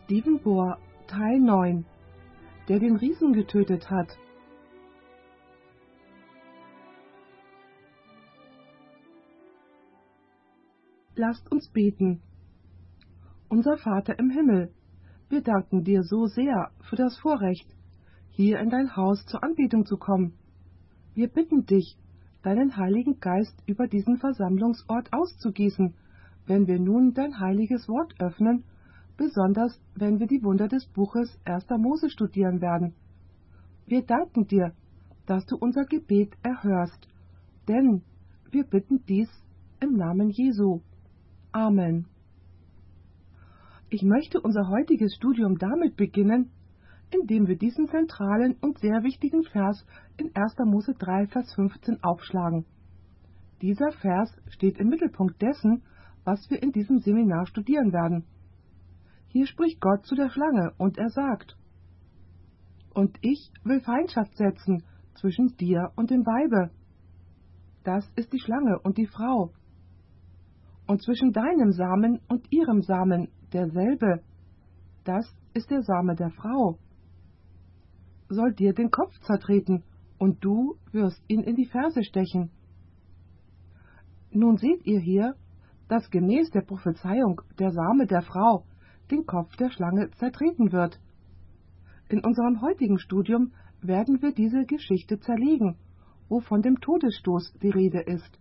Stephen Bohr, Teil 9, der den Riesen getötet hat. Lasst uns beten. Unser Vater im Himmel, wir danken dir so sehr für das Vorrecht, hier in dein Haus zur Anbetung zu kommen. Wir bitten dich, deinen Heiligen Geist über diesen Versammlungsort auszugießen, wenn wir nun dein heiliges Wort öffnen, besonders wenn wir die Wunder des Buches 1. Mose studieren werden. Wir danken dir, dass du unser Gebet erhörst, denn wir bitten dies im Namen Jesu. Amen. Ich möchte unser heutiges Studium damit beginnen, indem wir diesen zentralen und sehr wichtigen Vers in 1. Mose 3, Vers 15 aufschlagen. Dieser Vers steht im Mittelpunkt dessen, was wir in diesem Seminar studieren werden. Hier spricht Gott zu der Schlange und er sagt: Und ich will Feindschaft setzen zwischen dir und dem Weibe. Das ist die Schlange und die Frau. Und zwischen deinem Samen und ihrem Samen derselbe. Das ist der Same der Frau. Soll dir den Kopf zertreten, und du wirst ihn in die Ferse stechen. Nun seht ihr hier, dass gemäß der Prophezeiung der Same der Frau den Kopf der Schlange zertreten wird. In unserem heutigen Studium werden wir diese Geschichte zerlegen, wo von dem Todesstoß die Rede ist.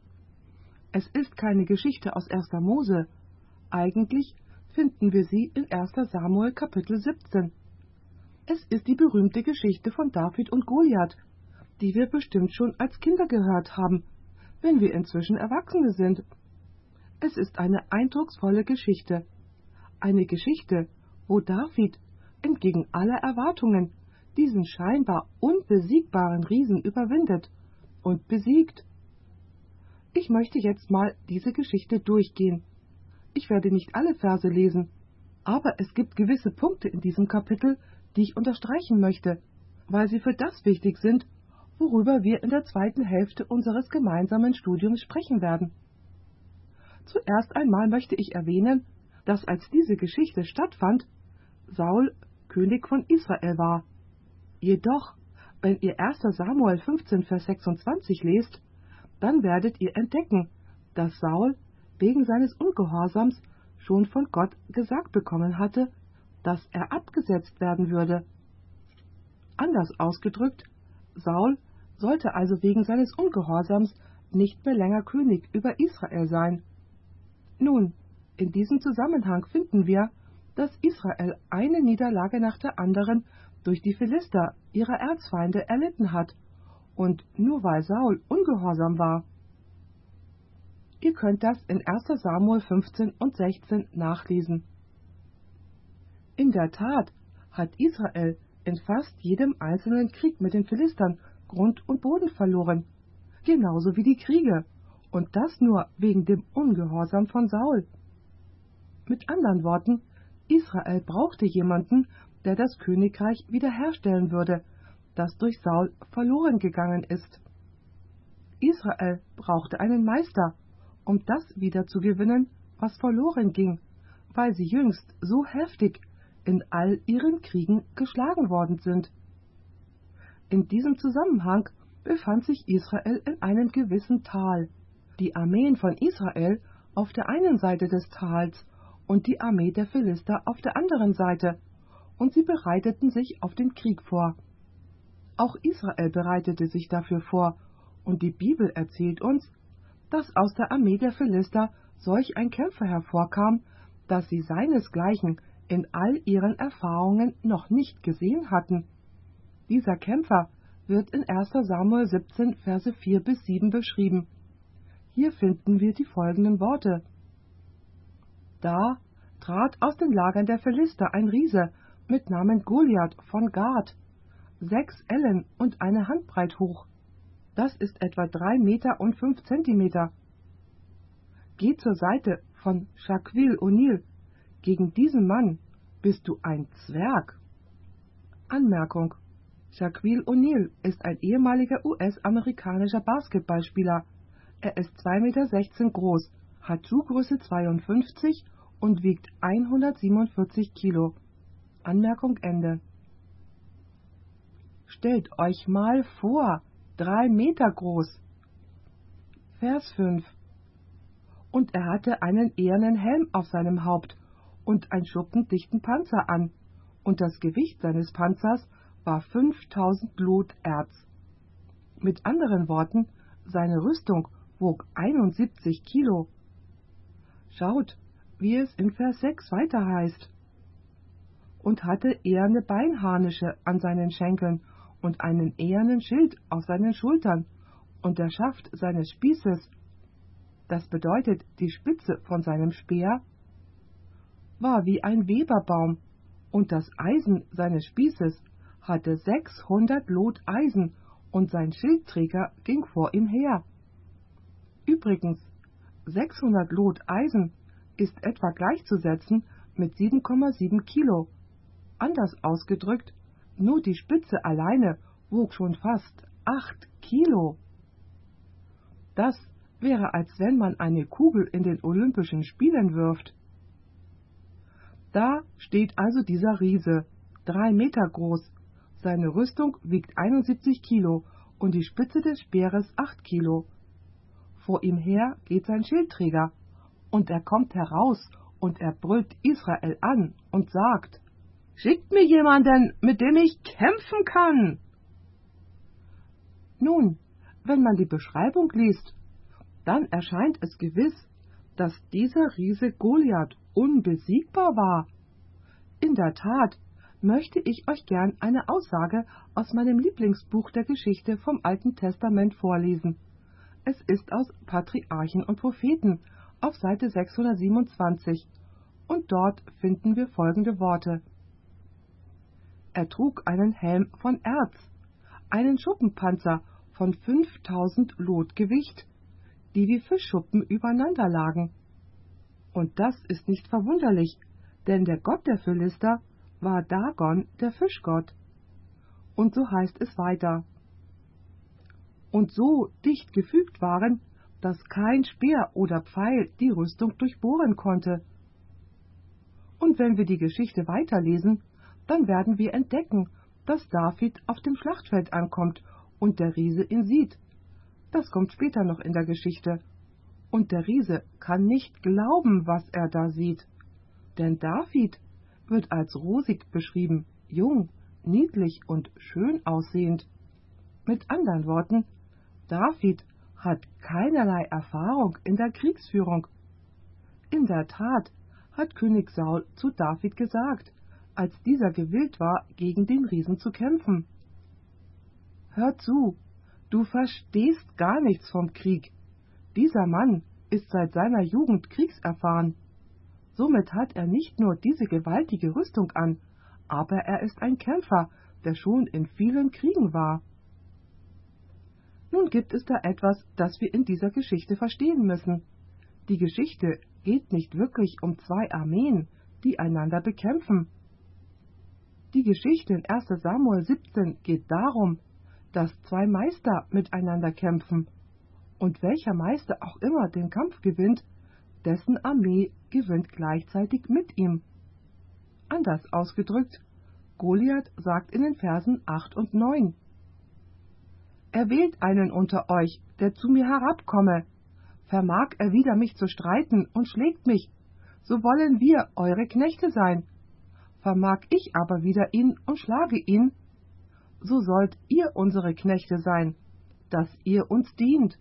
Es ist keine Geschichte aus 1. Mose. Eigentlich finden wir sie in 1. Samuel Kapitel 17. Es ist die berühmte Geschichte von David und Goliath, die wir bestimmt schon als Kinder gehört haben, wenn wir inzwischen Erwachsene sind. Es ist eine eindrucksvolle Geschichte. Eine Geschichte, wo David entgegen aller Erwartungen diesen scheinbar unbesiegbaren Riesen überwindet und besiegt. Ich möchte jetzt mal diese Geschichte durchgehen. Ich werde nicht alle Verse lesen, aber es gibt gewisse Punkte in diesem Kapitel, die ich unterstreichen möchte, weil sie für das wichtig sind, worüber wir in der zweiten Hälfte unseres gemeinsamen Studiums sprechen werden. Zuerst einmal möchte ich erwähnen, dass als diese Geschichte stattfand, Saul König von Israel war. Jedoch, wenn ihr 1. Samuel 15, Vers 26 lest, dann werdet ihr entdecken, dass Saul wegen seines Ungehorsams schon von Gott gesagt bekommen hatte, dass er abgesetzt werden würde. Anders ausgedrückt, Saul sollte also wegen seines Ungehorsams nicht mehr länger König über Israel sein. Nun, in diesem Zusammenhang finden wir, dass Israel eine Niederlage nach der anderen durch die Philister, ihre Erzfeinde, erlitten hat, und nur weil Saul ungehorsam war. Ihr könnt das in 1. Samuel 15 und 16 nachlesen. In der Tat hat Israel in fast jedem einzelnen Krieg mit den Philistern Grund und Boden verloren, genauso wie die Kriege, und das nur wegen dem Ungehorsam von Saul. Mit anderen Worten, Israel brauchte jemanden, der das Königreich wiederherstellen würde, das durch Saul verloren gegangen ist. Israel brauchte einen Meister, um das wiederzugewinnen, was verloren ging, weil sie jüngst so heftig in all ihren Kriegen geschlagen worden sind. In diesem Zusammenhang befand sich Israel in einem gewissen Tal. Die Armeen von Israel auf der einen Seite des Tals und die Armee der Philister auf der anderen Seite, und sie bereiteten sich auf den Krieg vor. Auch Israel bereitete sich dafür vor, und die Bibel erzählt uns, dass aus der Armee der Philister solch ein Kämpfer hervorkam, dass sie seinesgleichen in all ihren Erfahrungen noch nicht gesehen hatten. Dieser Kämpfer wird in 1. Samuel 17, Verse 4 bis 7 beschrieben. Hier finden wir die folgenden Worte: Da trat aus den Lagern der Philister ein Riese mit Namen Goliath von Gath, 6 Ellen und eine Handbreit hoch. Das ist etwa 3 Meter und 5 Zentimeter. Geh zur Seite von Shaquille O'Neal. Gegen diesen Mann bist du ein Zwerg. Anmerkung: Shaquille O'Neal ist ein ehemaliger US-amerikanischer Basketballspieler. Er ist 2,16 Meter groß, hat Schuhgröße 52 und wiegt 147 Kilo. Anmerkung Ende. Stellt euch mal vor, 3 Meter groß. Vers 5. Und er hatte einen ehernen Helm auf seinem Haupt und einen schuppendichten Panzer an, und das Gewicht seines Panzers war 5000 Lot Erz. Mit anderen Worten, seine Rüstung wog 71 Kilo. Schaut, wie es in Vers 6 weiter heißt. Und hatte eherne Beinharnische an seinen Schenkeln und einen ehernen Schild auf seinen Schultern und der Schaft seines Spießes, das bedeutet die Spitze von seinem Speer, war wie ein Weberbaum, und das Eisen seines Spießes hatte 600 Lot Eisen, und sein Schildträger ging vor ihm her. Übrigens, 600 Lot Eisen ist etwa gleichzusetzen mit 7,7 Kilo. Anders ausgedrückt, nur die Spitze alleine wog schon fast 8 Kilo. Das wäre, als wenn man eine Kugel in den Olympischen Spielen wirft. Da steht also dieser Riese, 3 Meter groß. Seine Rüstung wiegt 71 Kilo und die Spitze des Speeres 8 Kilo. Vor ihm her geht sein Schildträger, und er kommt heraus und er brüllt Israel an und sagt: Schickt mir jemanden, mit dem ich kämpfen kann! Nun, wenn man die Beschreibung liest, dann erscheint es gewiss, dass dieser Riese Goliath unbesiegbar war. In der Tat möchte ich euch gern eine Aussage aus meinem Lieblingsbuch der Geschichte vom Alten Testament vorlesen. Es ist aus Patriarchen und Propheten auf Seite 627 und dort finden wir folgende Worte. Er trug einen Helm von Erz, einen Schuppenpanzer von 5000 Lot Gewicht, die wie Fischschuppen übereinander lagen. Und das ist nicht verwunderlich, denn der Gott der Philister war Dagon, der Fischgott. Und so heißt es weiter. Und so dicht gefügt waren, dass kein Speer oder Pfeil die Rüstung durchbohren konnte. Und wenn wir die Geschichte weiterlesen, dann werden wir entdecken, dass David auf dem Schlachtfeld ankommt und der Riese ihn sieht. Das kommt später noch in der Geschichte. Und der Riese kann nicht glauben, was er da sieht. Denn David wird als rosig beschrieben, jung, niedlich und schön aussehend. Mit anderen Worten, David hat keinerlei Erfahrung in der Kriegsführung. In der Tat hat König Saul zu David gesagt, als dieser gewillt war, gegen den Riesen zu kämpfen: Hör zu, du verstehst gar nichts vom Krieg. Dieser Mann ist seit seiner Jugend kriegserfahren. Somit hat er nicht nur diese gewaltige Rüstung an, aber er ist ein Kämpfer, der schon in vielen Kriegen war. Nun gibt es da etwas, das wir in dieser Geschichte verstehen müssen. Die Geschichte geht nicht wirklich um 2 Armeen, die einander bekämpfen. Die Geschichte in 1. Samuel 17 geht darum, dass 2 Meister miteinander kämpfen, und welcher Meister auch immer den Kampf gewinnt, dessen Armee gewinnt gleichzeitig mit ihm. Anders ausgedrückt, Goliath sagt in den Versen 8 und 9: Erwählt einen unter euch, der zu mir herabkomme. Vermag er wider mich zu streiten und schlägt mich, so wollen wir eure Knechte sein. Vermag ich aber wider ihn und schlage ihn, so sollt ihr unsere Knechte sein, dass ihr uns dient.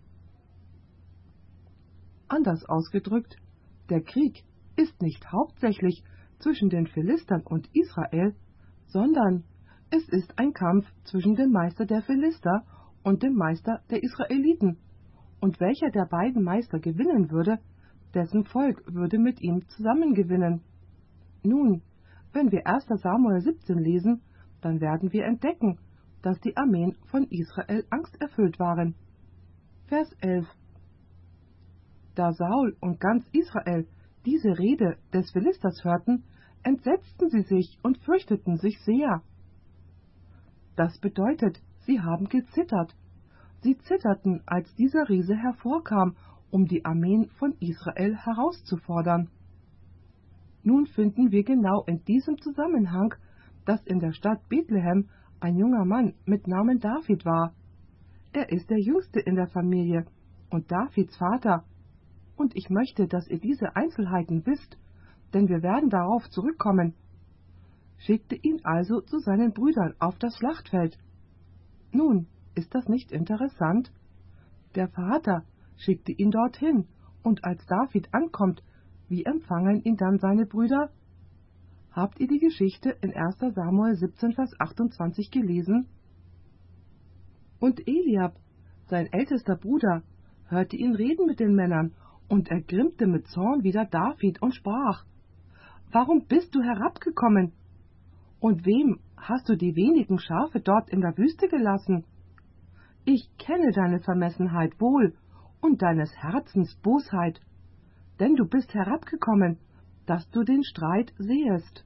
Anders ausgedrückt, der Krieg ist nicht hauptsächlich zwischen den Philistern und Israel, sondern es ist ein Kampf zwischen dem Meister der Philister und dem Meister der Israeliten, und welcher der beiden Meister gewinnen würde, dessen Volk würde mit ihm zusammen gewinnen. Nun, wenn wir 1. Samuel 17 lesen, dann werden wir entdecken, dass die Armeen von Israel angsterfüllt waren. Vers 11. Da Saul und ganz Israel diese Rede des Philisters hörten, entsetzten sie sich und fürchteten sich sehr. Das bedeutet, sie haben gezittert. Sie zitterten, als dieser Riese hervorkam, um die Armeen von Israel herauszufordern. Nun finden wir genau in diesem Zusammenhang, dass in der Stadt Bethlehem ein junger Mann mit Namen David war. Er ist der Jüngste in der Familie und Davids Vater. Und ich möchte, dass ihr diese Einzelheiten wisst, denn wir werden darauf zurückkommen. Schickte ihn also zu seinen Brüdern auf das Schlachtfeld. Nun, ist das nicht interessant? Der Vater schickte ihn dorthin, und als David ankommt, wie empfangen ihn dann seine Brüder? Habt ihr die Geschichte in 1. Samuel 17, Vers 28 gelesen? Und Eliab, sein ältester Bruder, hörte ihn reden mit den Männern und ergrimmte mit Zorn wider David und sprach: Warum bist du herabgekommen? Und wem hast du die wenigen Schafe dort in der Wüste gelassen? Ich kenne deine Vermessenheit wohl und deines Herzens Bosheit, denn du bist herabgekommen, dass du den Streit sehest.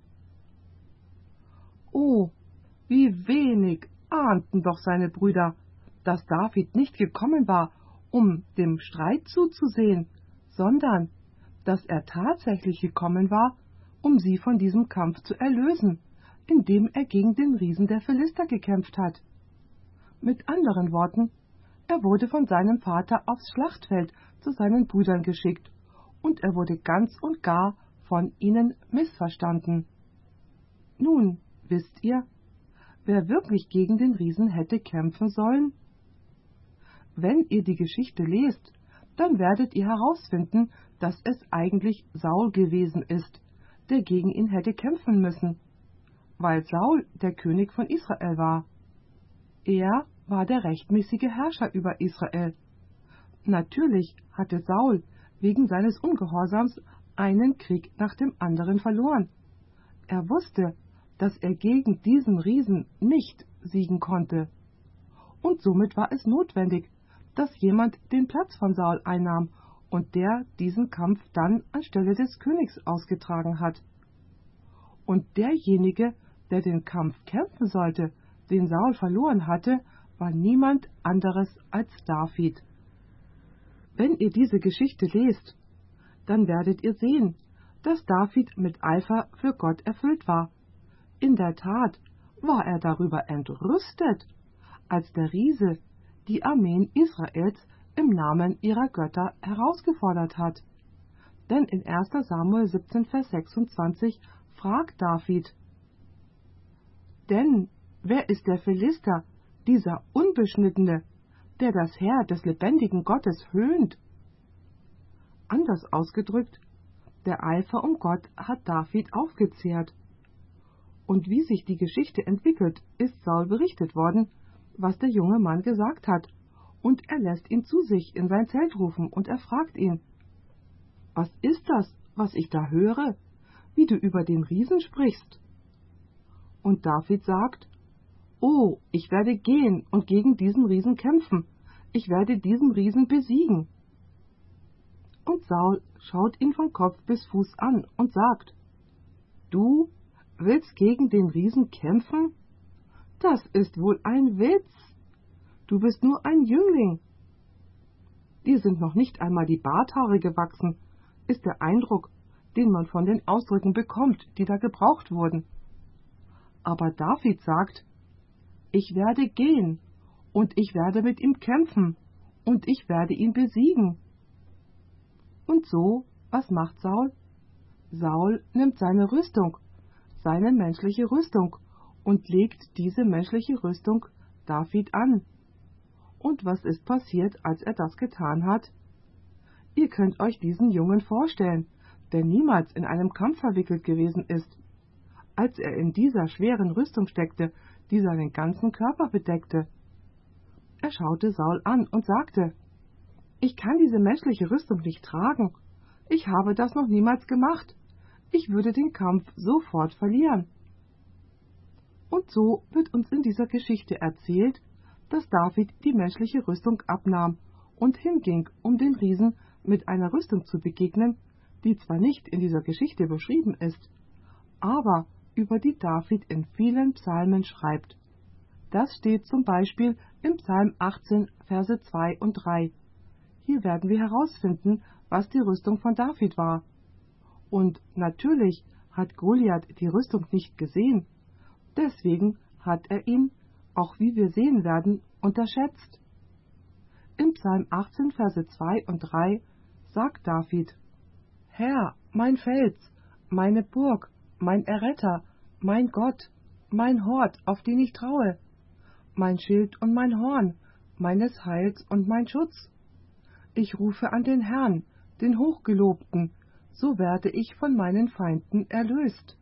Oh, wie wenig ahnten doch seine Brüder, dass David nicht gekommen war, um dem Streit zuzusehen, sondern dass er tatsächlich gekommen war, um sie von diesem Kampf zu erlösen, indem er gegen den Riesen der Philister gekämpft hat. Mit anderen Worten, er wurde von seinem Vater aufs Schlachtfeld zu seinen Brüdern geschickt, und er wurde ganz und gar von ihnen missverstanden. Nun, wisst ihr, wer wirklich gegen den Riesen hätte kämpfen sollen? Wenn ihr die Geschichte lest, dann werdet ihr herausfinden, dass es eigentlich Saul gewesen ist, der gegen ihn hätte kämpfen müssen, weil Saul der König von Israel war. Er war der rechtmäßige Herrscher über Israel. Natürlich hatte Saul wegen seines Ungehorsams einen Krieg nach dem anderen verloren. Er wusste, dass er gegen diesen Riesen nicht siegen konnte. Und somit war es notwendig, dass jemand den Platz von Saul einnahm und der diesen Kampf dann anstelle des Königs ausgetragen hat. Und derjenige, der den Kampf kämpfen sollte, den Saul verloren hatte, war niemand anderes als David. Wenn ihr diese Geschichte lest, dann werdet ihr sehen, dass David mit Eifer für Gott erfüllt war. In der Tat war er darüber entrüstet, als der Riese die Armeen Israels im Namen ihrer Götter herausgefordert hat. Denn in 1. Samuel 17, Vers 26 fragt David: Denn wer ist der Philister, dieser Unbeschnittene, der das Heer des lebendigen Gottes höhnt? Anders ausgedrückt, der Eifer um Gott hat David aufgezehrt. Und wie sich die Geschichte entwickelt, ist Saul berichtet worden, was der junge Mann gesagt hat, und er lässt ihn zu sich in sein Zelt rufen und er fragt ihn: Was ist das, was ich da höre, wie du über den Riesen sprichst? Und David sagt: Oh, ich werde gehen und gegen diesen Riesen kämpfen, ich werde diesen Riesen besiegen. Und Saul schaut ihn von Kopf bis Fuß an und sagt: Du willst gegen den Riesen kämpfen? Das ist wohl ein Witz. Du bist nur ein Jüngling. Dir sind noch nicht einmal die Barthaare gewachsen, ist der Eindruck, den man von den Ausdrücken bekommt, die da gebraucht wurden. Aber David sagt: Ich werde gehen, und ich werde mit ihm kämpfen, und ich werde ihn besiegen. Und so, was macht Saul? Saul nimmt seine Rüstung, seine menschliche Rüstung, und legt diese menschliche Rüstung David an. Und was ist passiert, als er das getan hat? Ihr könnt euch diesen Jungen vorstellen, der niemals in einem Kampf verwickelt gewesen ist. Als er in dieser schweren Rüstung steckte, die seinen ganzen Körper bedeckte. Er schaute Saul an und sagte: Ich kann diese menschliche Rüstung nicht tragen. Ich habe das noch niemals gemacht. Ich würde den Kampf sofort verlieren. Und so wird uns in dieser Geschichte erzählt, dass David die menschliche Rüstung abnahm und hinging, um den Riesen mit einer Rüstung zu begegnen, die zwar nicht in dieser Geschichte beschrieben ist, aber über die David in vielen Psalmen schreibt. Das steht zum Beispiel im Psalm 18, Verse 2 und 3. Hier werden wir herausfinden, was die Rüstung von David war. Und natürlich hat Goliath die Rüstung nicht gesehen. Deswegen hat er ihn, auch wie wir sehen werden, unterschätzt. Im Psalm 18, Verse 2 und 3 sagt David: Herr, mein Fels, meine Burg, mein Erretter, mein Gott, mein Hort, auf den ich traue, mein Schild und mein Horn, meines Heils und mein Schutz. Ich rufe an den Herrn, den Hochgelobten, so werde ich von meinen Feinden erlöst.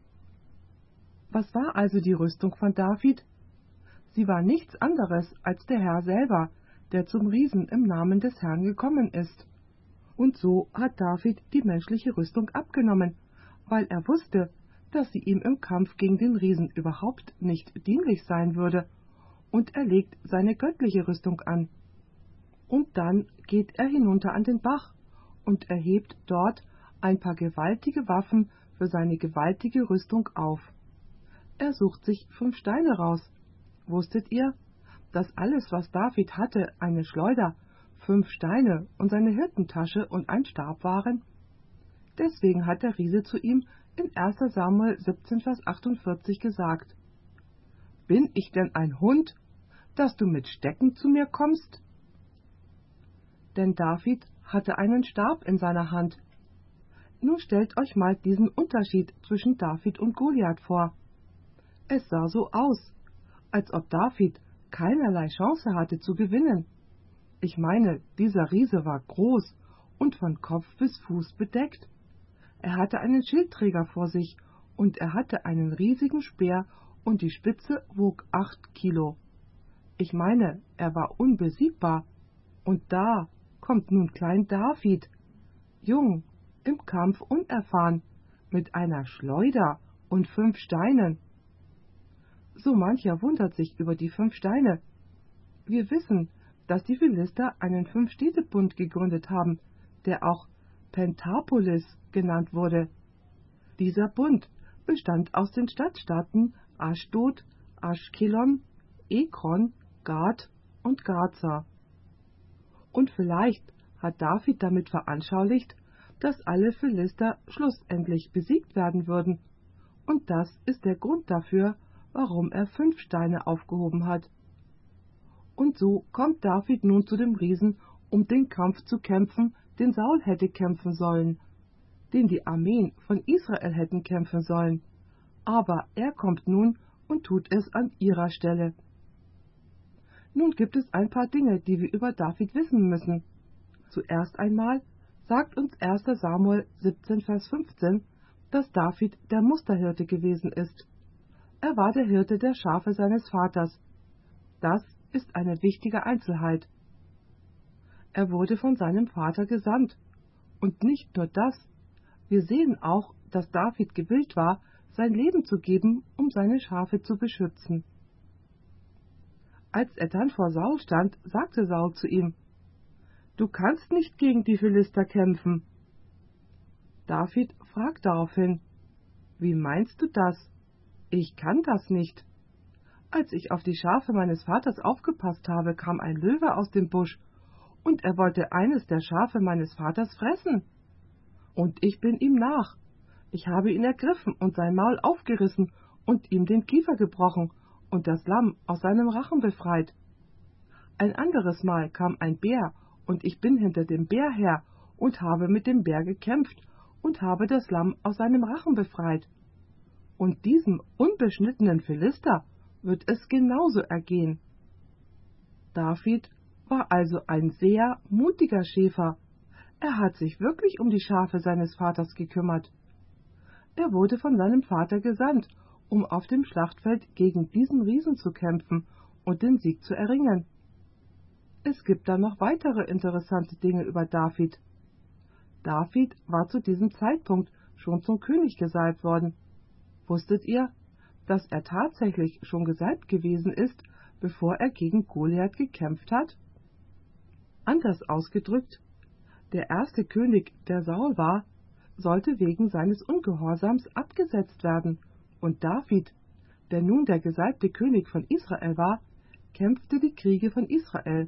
Was war also die Rüstung von David? Sie war nichts anderes als der Herr selber, der zum Riesen im Namen des Herrn gekommen ist. Und so hat David die menschliche Rüstung abgenommen, weil er wusste, dass sie ihm im Kampf gegen den Riesen überhaupt nicht dienlich sein würde, und er legt seine göttliche Rüstung an. Und dann geht er hinunter an den Bach und erhebt dort ein paar gewaltige Waffen für seine gewaltige Rüstung auf. Er sucht sich 5 Steine raus. Wusstet ihr, dass alles, was David hatte, eine Schleuder, 5 Steine und seine Hirtentasche und ein Stab waren? Deswegen hat der Riese zu ihm in 1. Samuel 17, Vers 48 gesagt: Bin ich denn ein Hund, dass du mit Stecken zu mir kommst? Denn David hatte einen Stab in seiner Hand. Nun stellt euch mal diesen Unterschied zwischen David und Goliath vor. Es sah so aus, als ob David keinerlei Chance hatte zu gewinnen. Ich meine, dieser Riese war groß und von Kopf bis Fuß bedeckt. Er hatte einen Schildträger vor sich und er hatte einen riesigen Speer und die Spitze wog 8 Kilo. Ich meine, er war unbesiegbar. Und da kommt nun Klein David, jung, im Kampf unerfahren, mit einer Schleuder und 5 Steinen. So mancher wundert sich über die 5 Steine. Wir wissen, dass die Philister einen 5-Städte-Bund gegründet haben, der auch Pentapolis genannt wurde. Dieser Bund bestand aus den Stadtstaaten Aschdod, Aschkelon, Ekron, Gad und Gaza. Und vielleicht hat David damit veranschaulicht, dass alle Philister schlussendlich besiegt werden würden. Und das ist der Grund dafür, warum er 5 Steine aufgehoben hat. Und so kommt David nun zu dem Riesen, um den Kampf zu kämpfen, den Saul hätte kämpfen sollen, den die Armeen von Israel hätten kämpfen sollen. Aber er kommt nun und tut es an ihrer Stelle. Nun gibt es ein paar Dinge, die wir über David wissen müssen. Zuerst einmal sagt uns 1. Samuel 17, Vers 15, dass David der Musterhirte gewesen ist. Er war der Hirte der Schafe seines Vaters. Das ist eine wichtige Einzelheit. Er wurde von seinem Vater gesandt. Und nicht nur das, wir sehen auch, dass David gewillt war, sein Leben zu geben, um seine Schafe zu beschützen. Als er dann vor Saul stand, sagte Saul zu ihm: Du kannst nicht gegen die Philister kämpfen. David fragt daraufhin: Wie meinst du das? Ich kann das nicht. Als ich auf die Schafe meines Vaters aufgepasst habe, kam ein Löwe aus dem Busch, und er wollte eines der Schafe meines Vaters fressen. Und ich bin ihm nach. Ich habe ihn ergriffen und sein Maul aufgerissen und ihm den Kiefer gebrochen und das Lamm aus seinem Rachen befreit. Ein anderes Mal kam ein Bär, und ich bin hinter dem Bär her und habe mit dem Bär gekämpft und habe das Lamm aus seinem Rachen befreit. Und diesem unbeschnittenen Philister wird es genauso ergehen. David war also ein sehr mutiger Schäfer. Er hat sich wirklich um die Schafe seines Vaters gekümmert. Er wurde von seinem Vater gesandt, um auf dem Schlachtfeld gegen diesen Riesen zu kämpfen und den Sieg zu erringen. Es gibt dann noch weitere interessante Dinge über David. David war zu diesem Zeitpunkt schon zum König gesalbt worden. Wusstet ihr, dass er tatsächlich schon gesalbt gewesen ist, bevor er gegen Goliath gekämpft hat? Anders ausgedrückt, der erste König, der Saul war, sollte wegen seines Ungehorsams abgesetzt werden, und David, der nun der gesalbte König von Israel war, kämpfte die Kriege von Israel.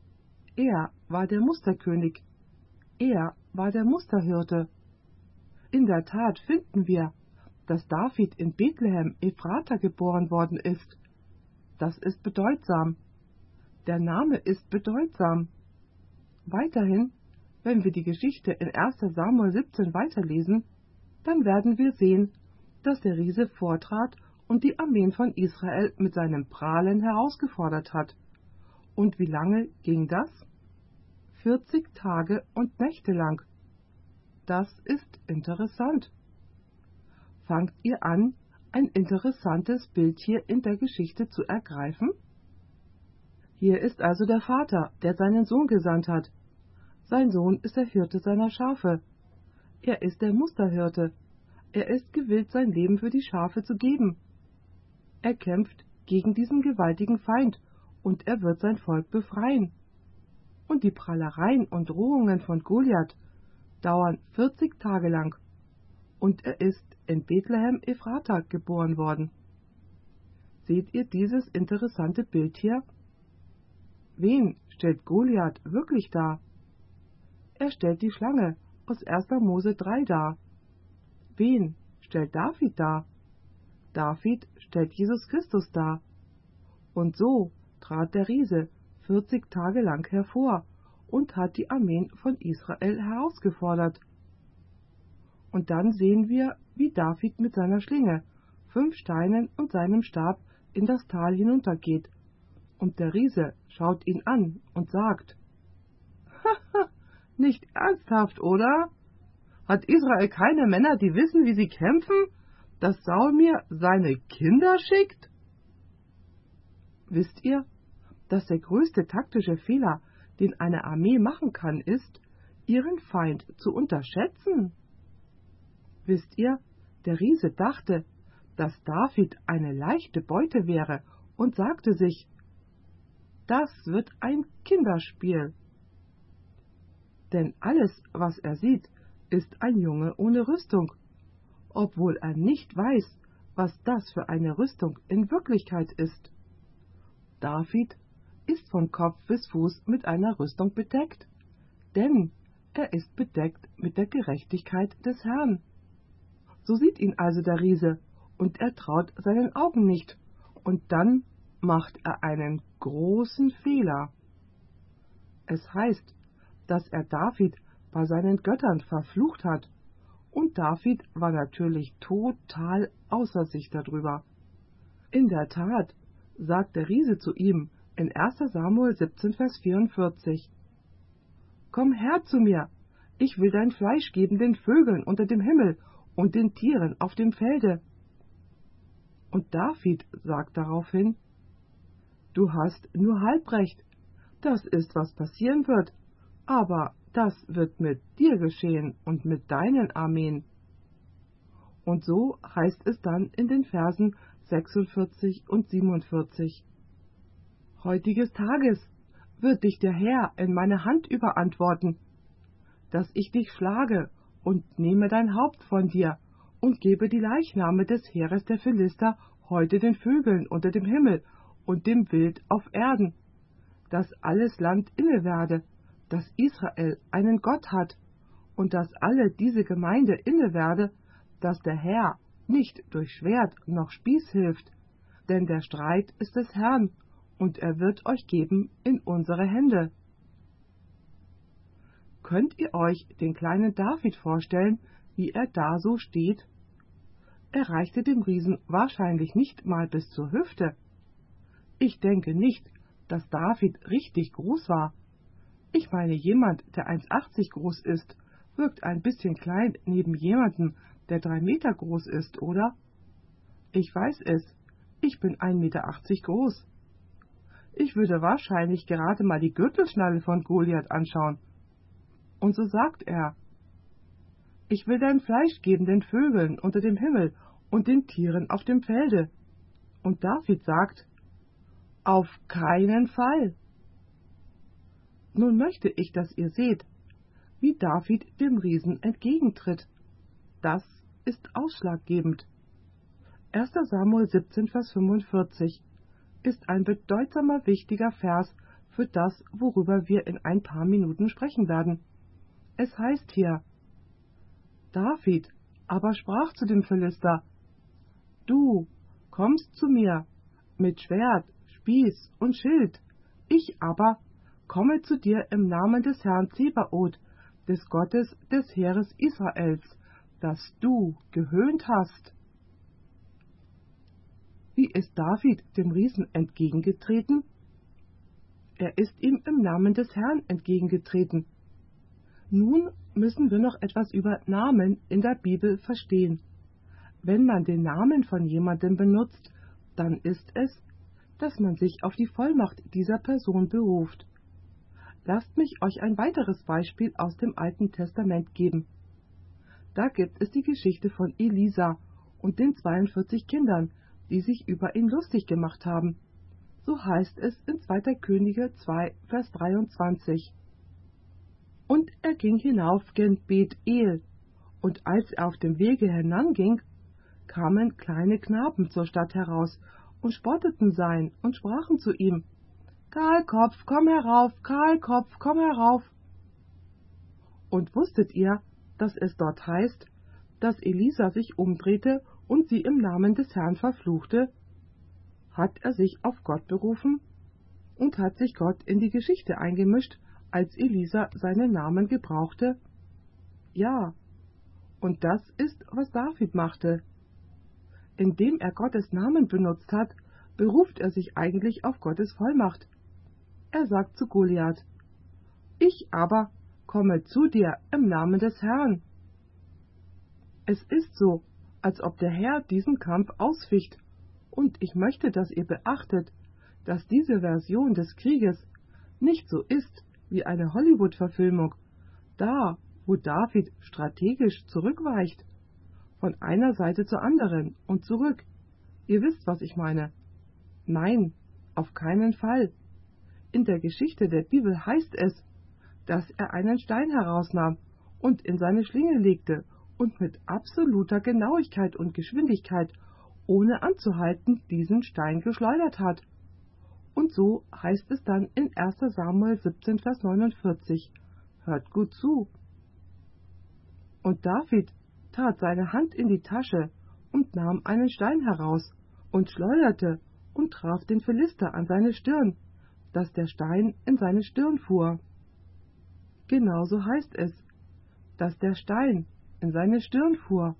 Er war der Musterkönig. Er war der Musterhirte. In der Tat finden wir, dass David in Bethlehem Ephrata geboren worden ist. Das ist bedeutsam. Der Name ist bedeutsam. Weiterhin, wenn wir die Geschichte in 1. Samuel 17 weiterlesen, dann werden wir sehen, dass der Riese vortrat und die Armeen von Israel mit seinem Prahlen herausgefordert hat. Und wie lange ging das? 40 Tage und Nächte lang. Das ist interessant. Fangt ihr an, ein interessantes Bild hier in der Geschichte zu ergreifen? Hier ist also der Vater, der seinen Sohn gesandt hat. Sein Sohn ist der Hirte seiner Schafe. Er ist der Musterhirte. Er ist gewillt, sein Leben für die Schafe zu geben. Er kämpft gegen diesen gewaltigen Feind und er wird sein Volk befreien. Und die Prahlereien und Drohungen von Goliath dauern 40 Tage lang. Und er ist in Bethlehem Ephrata geboren worden. Seht ihr dieses interessante Bild hier? Wen stellt Goliath wirklich dar? Er stellt die Schlange aus 1. Mose 3 dar. Wen stellt David dar? David stellt Jesus Christus dar. Und so trat der Riese 40 Tage lang hervor und hat die Armeen von Israel herausgefordert. Und dann sehen wir, wie David mit seiner Schlinge, 5 Steinen und seinem Stab in das Tal hinuntergeht. Und der Riese schaut ihn an und sagt: Haha, nicht ernsthaft, oder? Hat Israel keine Männer, die wissen, wie sie kämpfen, dass Saul mir seine Kinder schickt? Wisst ihr, dass der größte taktische Fehler, den eine Armee machen kann, ist, ihren Feind zu unterschätzen? Wisst ihr, der Riese dachte, dass David eine leichte Beute wäre und sagte sich: Das wird ein Kinderspiel. Denn alles, was er sieht, ist ein Junge ohne Rüstung, obwohl er nicht weiß, was das für eine Rüstung in Wirklichkeit ist. David ist von Kopf bis Fuß mit einer Rüstung bedeckt, denn er ist bedeckt mit der Gerechtigkeit des Herrn. So sieht ihn also der Riese, und er traut seinen Augen nicht, und dann macht er einen großen Fehler. Es heißt, dass er David bei seinen Göttern verflucht hat, und David war natürlich total außer sich darüber. In der Tat sagt der Riese zu ihm in 1. Samuel 17, Vers 44: Komm her zu mir, ich will dein Fleisch geben den Vögeln unter dem Himmel und den Tieren auf dem Felde. Und David sagt daraufhin: Du hast nur halb recht, das ist, was passieren wird, aber das wird mit dir geschehen und mit deinen Armeen. Und so heißt es dann in den Versen 46 und 47. Heutiges Tages wird dich der Herr in meine Hand überantworten, dass ich dich schlage und nehme dein Haupt von dir und gebe die Leichname des Heeres der Philister heute den Vögeln unter dem Himmel und dem Wild auf Erden, dass alles Land inne werde, dass Israel einen Gott hat und dass alle diese Gemeinde inne werde, dass der Herr nicht durch Schwert noch Spieß hilft, denn der Streit ist des Herrn, und er wird euch geben in unsere Hände. Könnt ihr euch den kleinen David vorstellen, wie er da so steht? Er reichte dem Riesen wahrscheinlich nicht mal bis zur Hüfte. Ich denke nicht, dass David richtig groß war. Ich meine, jemand, der 1,80 groß ist, wirkt ein bisschen klein neben jemandem, der 3 Meter groß ist, oder? Ich weiß es, ich bin 1,80 Meter groß. Ich würde wahrscheinlich gerade mal die Gürtelschnalle von Goliath anschauen. Und so sagt er: Ich will dein Fleisch geben den Vögeln unter dem Himmel und den Tieren auf dem Felde. Und David sagt: Auf keinen Fall. Nun möchte ich, dass ihr seht, wie David dem Riesen entgegentritt. Das ist ausschlaggebend. 1. Samuel 17, Vers 45 ist ein bedeutsamer wichtiger Vers für das, worüber wir in ein paar Minuten sprechen werden. Es heißt hier: David aber sprach zu dem Philister: Du kommst zu mir mit Schwert, Spieß und Schild, ich aber komme zu dir im Namen des Herrn Zebaoth, des Gottes des Heeres Israels, das du gehöhnt hast. Wie ist David dem Riesen entgegengetreten? Er ist ihm im Namen des Herrn entgegengetreten. Nun müssen wir noch etwas über Namen in der Bibel verstehen. Wenn man den Namen von jemandem benutzt, dann ist es, dass man sich auf die Vollmacht dieser Person beruft. Lasst mich euch ein weiteres Beispiel aus dem Alten Testament geben. Da gibt es die Geschichte von Elisa und den 42 Kindern, die sich über ihn lustig gemacht haben. So heißt es in 2. Könige 2, Vers 23. Und er ging hinauf gen Beth-El, und als er auf dem Wege hinanging, kamen kleine Knaben zur Stadt heraus und spotteten sein und sprachen zu ihm: Kahlkopf, komm herauf, Kahlkopf, komm herauf. Und wusstet ihr, dass es dort heißt, dass Elisa sich umdrehte und sie im Namen des Herrn verfluchte? Hat er sich auf Gott berufen? Und hat sich Gott in die Geschichte eingemischt, als Elisa seinen Namen gebrauchte? Ja, und das ist, was David machte. Indem er Gottes Namen benutzt hat, beruft er sich eigentlich auf Gottes Vollmacht. Er sagt zu Goliath: Ich aber komme zu dir im Namen des Herrn. Es ist so, als ob der Herr diesen Kampf ausficht, und ich möchte, dass ihr beachtet, dass diese Version des Krieges nicht so ist wie eine Hollywood-Verfilmung, da, wo David strategisch zurückweicht, von einer Seite zur anderen und zurück. Ihr wisst, was ich meine. Nein, auf keinen Fall. In der Geschichte der Bibel heißt es, dass er einen Stein herausnahm und in seine Schlinge legte und mit absoluter Genauigkeit und Geschwindigkeit, ohne anzuhalten, diesen Stein geschleudert hat. Und so heißt es dann in 1. Samuel 17, Vers 49. Hört gut zu. Und David tat seine Hand in die Tasche und nahm einen Stein heraus und schleuderte und traf den Philister an seine Stirn, dass der Stein in seine Stirn fuhr. Genauso heißt es, dass der Stein in seine Stirn fuhr.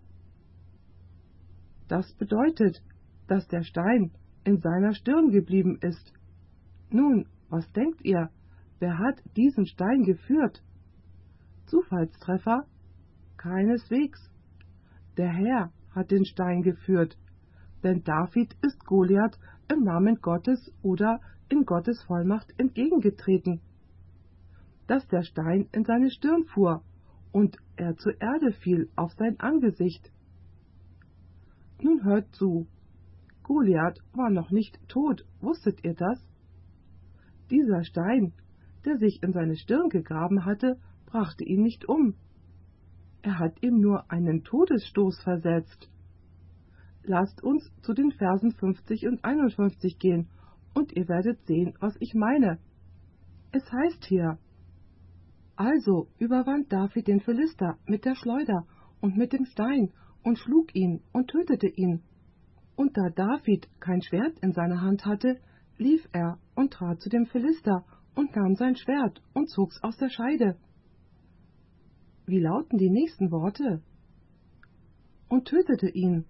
Das bedeutet, dass der Stein in seiner Stirn geblieben ist. Nun, was denkt ihr, wer hat diesen Stein geführt? Zufallstreffer? Keineswegs. Der Herr hat den Stein geführt, denn David ist Goliath im Namen Gottes oder in Gottes Vollmacht entgegengetreten. Dass der Stein in seine Stirn fuhr und er zur Erde fiel auf sein Angesicht. Nun hört zu. Goliath war noch nicht tot, wusstet ihr das? Dieser Stein, der sich in seine Stirn gegraben hatte, brachte ihn nicht um. Er hat ihm nur einen Todesstoß versetzt. Lasst uns zu den Versen 50 und 51 gehen, und ihr werdet sehen, was ich meine. Es heißt hier: Also überwand David den Philister mit der Schleuder und mit dem Stein und schlug ihn und tötete ihn. Und da David kein Schwert in seiner Hand hatte, lief er und trat zu dem Philister und nahm sein Schwert und zog's aus der Scheide. Wie lauten die nächsten Worte? Und tötete ihn.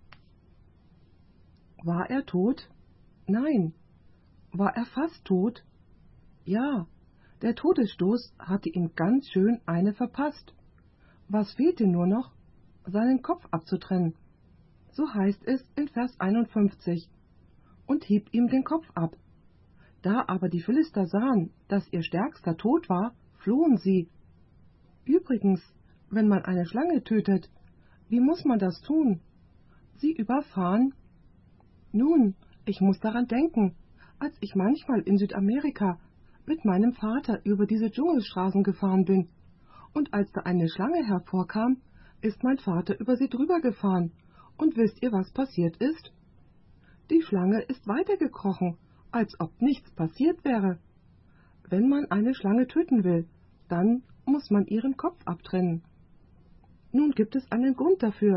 War er tot? Nein. War er fast tot? Ja, der Todesstoß hatte ihm ganz schön eine verpasst. Was fehlte nur noch? Seinen Kopf abzutrennen. So heißt es in Vers 51. Und hieb ihm den Kopf ab. Da aber die Philister sahen, dass ihr Stärkster tot war, flohen sie. Übrigens, wenn man eine Schlange tötet, wie muss man das tun? Sie überfahren? Nun, ich muss daran denken, als ich manchmal in Südamerika mit meinem Vater über diese Dschungelstraßen gefahren bin, und als da eine Schlange hervorkam, ist mein Vater über sie drüber gefahren, und wisst ihr, was passiert ist? Die Schlange ist weitergekrochen, als ob nichts passiert wäre. Wenn man eine Schlange töten will, dann muss man ihren Kopf abtrennen. Nun gibt es einen Grund dafür,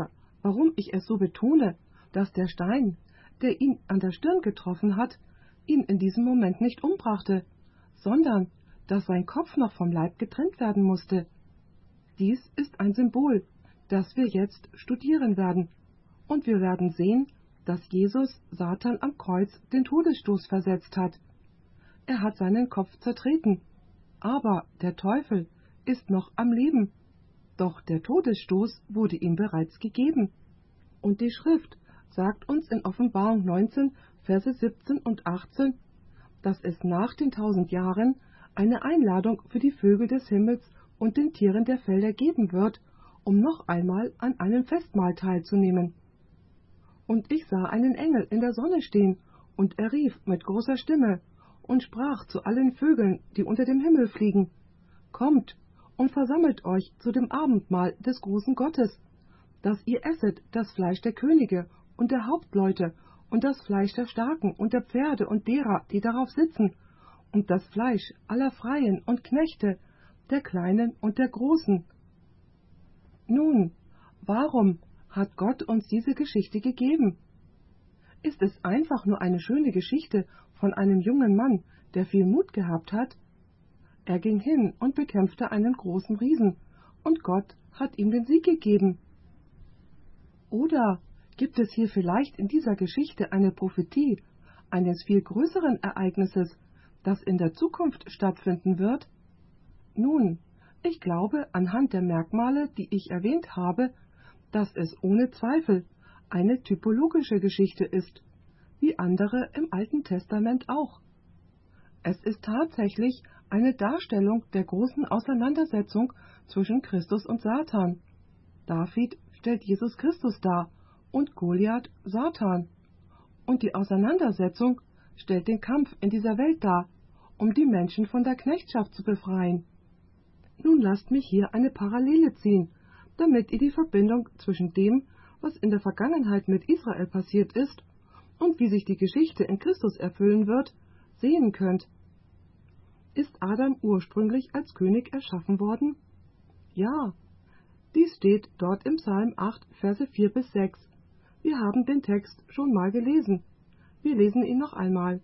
warum ich es so betone, dass der Stein, der ihn an der Stirn getroffen hat, ihn in diesem Moment nicht umbrachte, sondern dass sein Kopf noch vom Leib getrennt werden musste. Dies ist ein Symbol, das wir jetzt studieren werden, und wir werden sehen, dass Jesus Satan am Kreuz den Todesstoß versetzt hat. Er hat seinen Kopf zertreten, aber der Teufel ist noch am Leben. Doch der Todesstoß wurde ihm bereits gegeben. Und die Schrift sagt uns in Offenbarung 19, Verse 17 und 18, dass es nach den 1000 Jahren eine Einladung für die Vögel des Himmels und den Tieren der Felder geben wird, um noch einmal an einem Festmahl teilzunehmen. Und ich sah einen Engel in der Sonne stehen, und er rief mit großer Stimme und sprach zu allen Vögeln, die unter dem Himmel fliegen: Kommt und versammelt euch zu dem Abendmahl des großen Gottes, dass ihr esset das Fleisch der Könige und der Hauptleute und das Fleisch der Starken und der Pferde und derer, die darauf sitzen, und das Fleisch aller Freien und Knechte, der Kleinen und der Großen. Nun, warum hat Gott uns diese Geschichte gegeben? Ist es einfach nur eine schöne Geschichte von einem jungen Mann, der viel Mut gehabt hat? Er ging hin und bekämpfte einen großen Riesen, und Gott hat ihm den Sieg gegeben. Oder gibt es hier vielleicht in dieser Geschichte eine Prophetie eines viel größeren Ereignisses, das in der Zukunft stattfinden wird? Nun, ich glaube anhand der Merkmale, die ich erwähnt habe, dass es ohne Zweifel eine typologische Geschichte ist, wie andere im Alten Testament auch. Es ist tatsächlich eine Darstellung der großen Auseinandersetzung zwischen Christus und Satan. David stellt Jesus Christus dar und Goliath Satan. Und die Auseinandersetzung stellt den Kampf in dieser Welt dar, um die Menschen von der Knechtschaft zu befreien. Nun lasst mich hier eine Parallele ziehen, damit ihr die Verbindung zwischen dem, was in der Vergangenheit mit Israel passiert ist, und wie sich die Geschichte in Christus erfüllen wird, sehen könnt. Ist Adam ursprünglich als König erschaffen worden? Ja. Dies steht dort im Psalm 8, Verse 4 bis 6. Wir haben den Text schon mal gelesen. Wir lesen ihn noch einmal.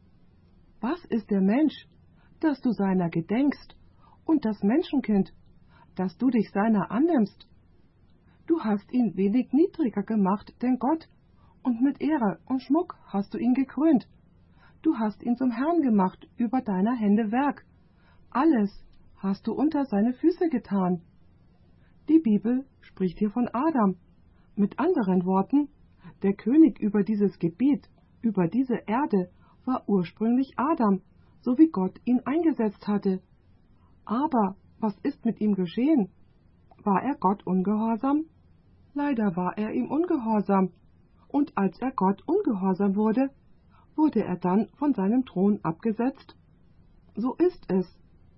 Was ist der Mensch, dass du seiner gedenkst, und das Menschenkind, dass du dich seiner annimmst? Du hast ihn wenig niedriger gemacht denn Gott, und mit Ehre und Schmuck hast du ihn gekrönt. Du hast ihn zum Herrn gemacht über deiner Hände Werk. Alles hast du unter seine Füße getan. Die Bibel spricht hier von Adam. Mit anderen Worten, der König über dieses Gebiet, über diese Erde, war ursprünglich Adam, so wie Gott ihn eingesetzt hatte. Aber was ist mit ihm geschehen? War er Gott ungehorsam? Leider war er ihm ungehorsam. Und als er Gott ungehorsam wurde, wurde er dann von seinem Thron abgesetzt? So ist es.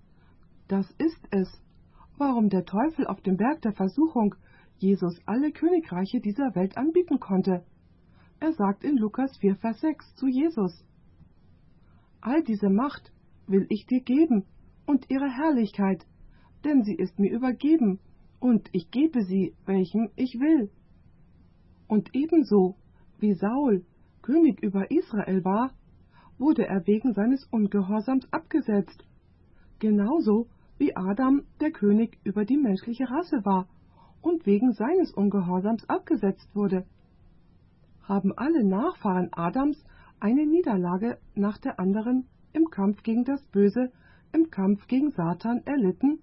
Das ist es, warum der Teufel auf dem Berg der Versuchung Jesus alle Königreiche dieser Welt anbieten konnte. Er sagt in Lukas 4, Vers 6 zu Jesus: All diese Macht will ich dir geben und ihre Herrlichkeit, denn sie ist mir übergeben, und ich gebe sie, welchem ich will. Und ebenso wie Saul König über Israel war, wurde er wegen seines Ungehorsams abgesetzt, genauso wie Adam der König über die menschliche Rasse war und wegen seines Ungehorsams abgesetzt wurde. Haben alle Nachfahren Adams eine Niederlage nach der anderen im Kampf gegen das Böse, im Kampf gegen Satan erlitten?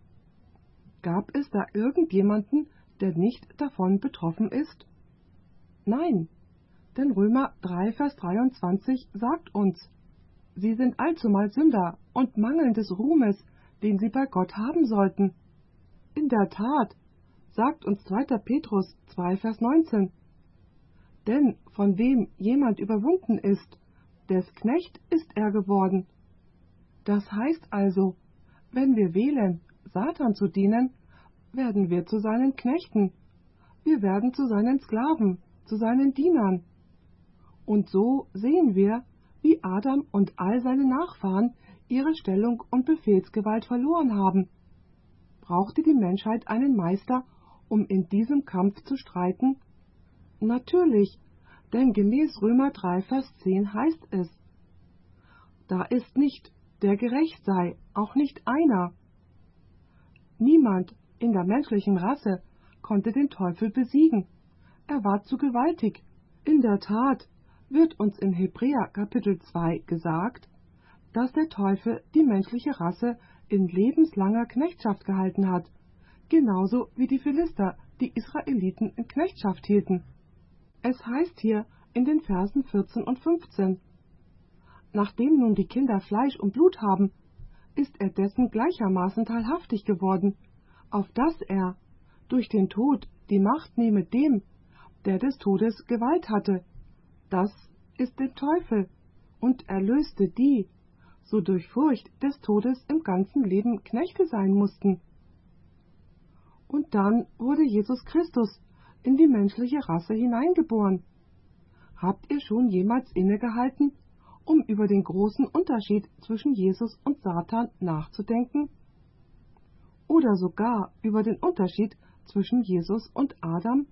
Gab es da irgendjemanden, der nicht davon betroffen ist? Nein, denn Römer 3, Vers 23 sagt uns: Sie sind allzumal Sünder und mangeln des Ruhmes, den sie bei Gott haben sollten. In der Tat, sagt uns 2. Petrus 2, Vers 19. Denn von wem jemand überwunden ist, des Knecht ist er geworden. Das heißt also, wenn wir wählen, Satan zu dienen, werden wir zu seinen Knechten. Wir werden zu seinen Sklaven, zu seinen Dienern. Und so sehen wir, wie Adam und all seine Nachfahren ihre Stellung und Befehlsgewalt verloren haben. Brauchte die Menschheit einen Meister, um in diesem Kampf zu streiten? Natürlich, denn gemäß Römer 3, Vers 10 heißt es: Da ist nicht, der gerecht sei, auch nicht einer. Niemand in der menschlichen Rasse konnte den Teufel besiegen. Er war zu gewaltig. In der Tat wird uns in Hebräer Kapitel 2 gesagt, dass der Teufel die menschliche Rasse in lebenslanger Knechtschaft gehalten hat, genauso wie die Philister die Israeliten in Knechtschaft hielten. Es heißt hier in den Versen 14 und 15: Nachdem nun die Kinder Fleisch und Blut haben, ist er dessen gleichermaßen teilhaftig geworden, auf dass er durch den Tod die Macht nehme dem, der des Todes Gewalt hatte, das ist der Teufel, und erlöste die, so durch Furcht des Todes im ganzen Leben Knechte sein mussten. Und dann wurde Jesus Christus in die menschliche Rasse hineingeboren. Habt ihr schon jemals innegehalten, um über den großen Unterschied zwischen Jesus und Satan nachzudenken? Oder sogar über den Unterschied zwischen Jesus und Adam?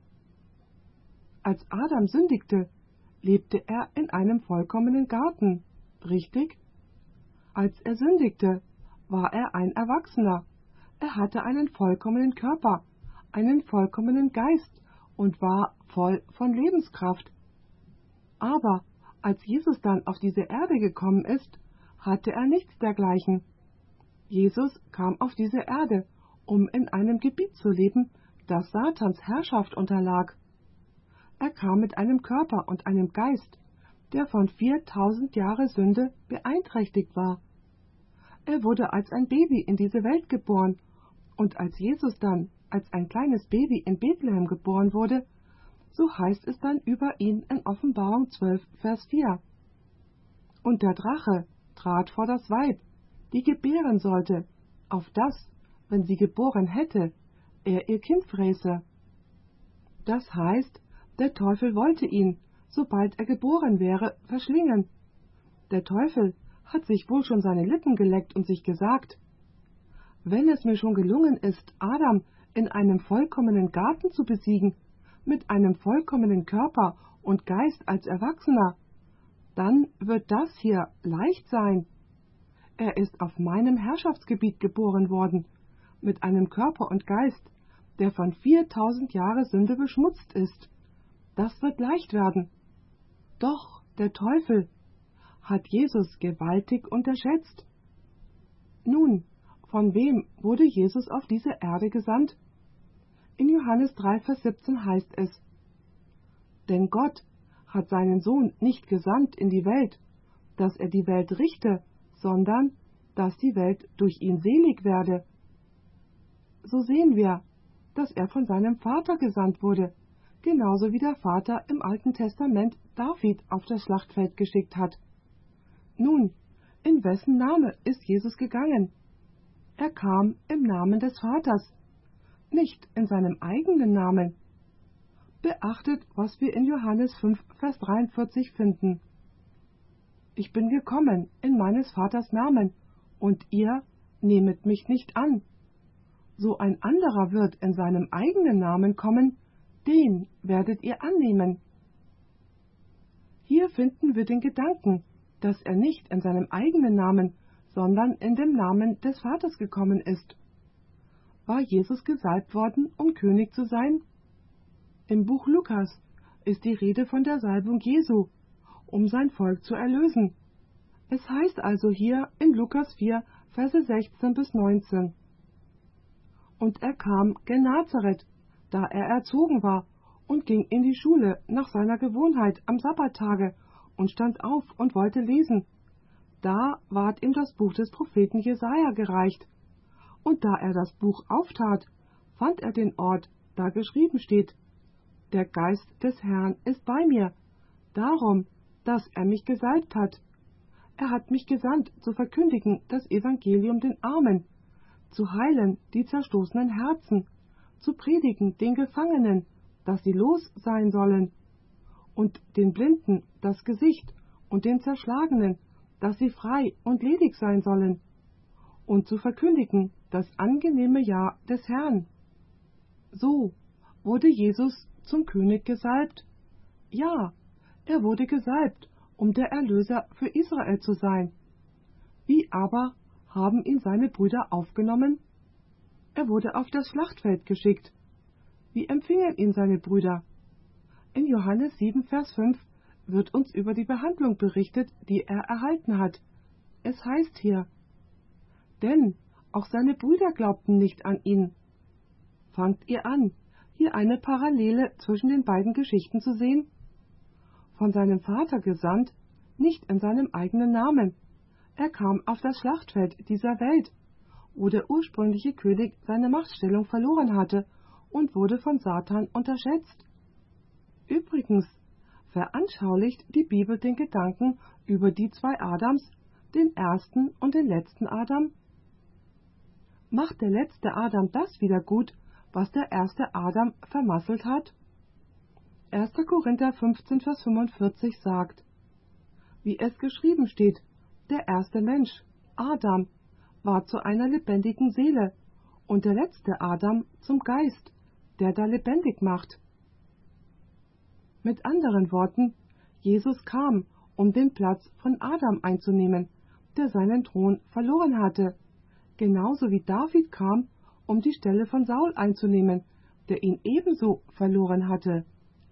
Als Adam sündigte, lebte er in einem vollkommenen Garten, richtig? Als er sündigte, war er ein Erwachsener. Er hatte einen vollkommenen Körper, einen vollkommenen Geist und war voll von Lebenskraft. Aber als Jesus dann auf diese Erde gekommen ist, hatte er nichts dergleichen. Jesus kam auf diese Erde, um in einem Gebiet zu leben, das Satans Herrschaft unterlag. Er kam mit einem Körper und einem Geist, der von 4000 Jahre Sünde beeinträchtigt war. Er wurde als ein Baby in diese Welt geboren, und als Jesus dann als ein kleines Baby in Bethlehem geboren wurde, so heißt es dann über ihn in Offenbarung 12, Vers 4. Und der Drache trat vor das Weib, die gebären sollte, auf das, wenn sie geboren hätte, er ihr Kind fräße. Das heißt, der Teufel wollte ihn, sobald er geboren wäre, verschlingen. Der Teufel hat sich wohl schon seine Lippen geleckt und sich gesagt: Wenn es mir schon gelungen ist, Adam in einem vollkommenen Garten zu besiegen, mit einem vollkommenen Körper und Geist als Erwachsener, dann wird das hier leicht sein. Er ist auf meinem Herrschaftsgebiet geboren worden, mit einem Körper und Geist, der von 4000 Jahre Sünde beschmutzt ist. Das wird leicht werden. Doch der Teufel hat Jesus gewaltig unterschätzt. Nun, von wem wurde Jesus auf diese Erde gesandt? In Johannes 3, Vers 17 heißt es: Denn Gott hat seinen Sohn nicht gesandt in die Welt, dass er die Welt richte, sondern dass die Welt durch ihn selig werde. So sehen wir, dass er von seinem Vater gesandt wurde, genauso wie der Vater im Alten Testament David auf das Schlachtfeld geschickt hat. Nun, in wessen Name ist Jesus gegangen? Er kam im Namen des Vaters, nicht in seinem eigenen Namen. Beachtet, was wir in Johannes 5, Vers 43 finden. Ich bin gekommen in meines Vaters Namen, und ihr nehmet mich nicht an. So ein anderer wird in seinem eigenen Namen kommen, den werdet ihr annehmen. Hier finden wir den Gedanken, dass er nicht in seinem eigenen Namen, sondern in dem Namen des Vaters gekommen ist. War Jesus gesalbt worden, um König zu sein? Im Buch Lukas ist die Rede von der Salbung Jesu, um sein Volk zu erlösen. Es heißt also hier in Lukas 4, Verse 16 bis 19. Und er kam gen Nazareth, da er erzogen war, und ging in die Schule nach seiner Gewohnheit am Sabbattage und stand auf und wollte lesen. Da ward ihm das Buch des Propheten Jesaja gereicht. Und da er das Buch auftat, fand er den Ort, da geschrieben steht: Der Geist des Herrn ist bei mir, darum, dass er mich gesalbt hat. Er hat mich gesandt, zu verkündigen das Evangelium den Armen, zu heilen die zerstoßenen Herzen, zu predigen den Gefangenen, dass sie los sein sollen, und den Blinden das Gesicht, und den Zerschlagenen, dass sie frei und ledig sein sollen, und zu verkündigen das angenehme Jahr des Herrn. So wurde Jesus zum König gesalbt, Ja, er wurde gesalbt, um der Erlöser für Israel zu sein. Wie aber haben ihn seine Brüder aufgenommen? Er wurde auf das Schlachtfeld geschickt. Wie empfingen ihn seine Brüder? In Johannes 7, Vers 5 wird uns über die Behandlung berichtet, die er erhalten hat. Es heißt hier: Denn auch seine Brüder glaubten nicht an ihn. Fangt ihr an, hier eine Parallele zwischen den beiden Geschichten zu sehen? Von seinem Vater gesandt, nicht in seinem eigenen Namen. Er kam auf das Schlachtfeld dieser Welt, wo der ursprüngliche König seine Machtstellung verloren hatte und wurde von Satan unterschätzt. Übrigens veranschaulicht die Bibel den Gedanken über die zwei Adams, den ersten und den letzten Adam. Macht der letzte Adam das wieder gut, was der erste Adam vermasselt hat? 1. Korinther 15, Vers 45 sagt: Wie es geschrieben steht, der erste Mensch, Adam, war zu einer lebendigen Seele und der letzte Adam zum Geist, der da lebendig macht. Mit anderen Worten, Jesus kam, um den Platz von Adam einzunehmen, der seinen Thron verloren hatte, genauso wie David kam, um die Stelle von Saul einzunehmen, der ihn ebenso verloren hatte.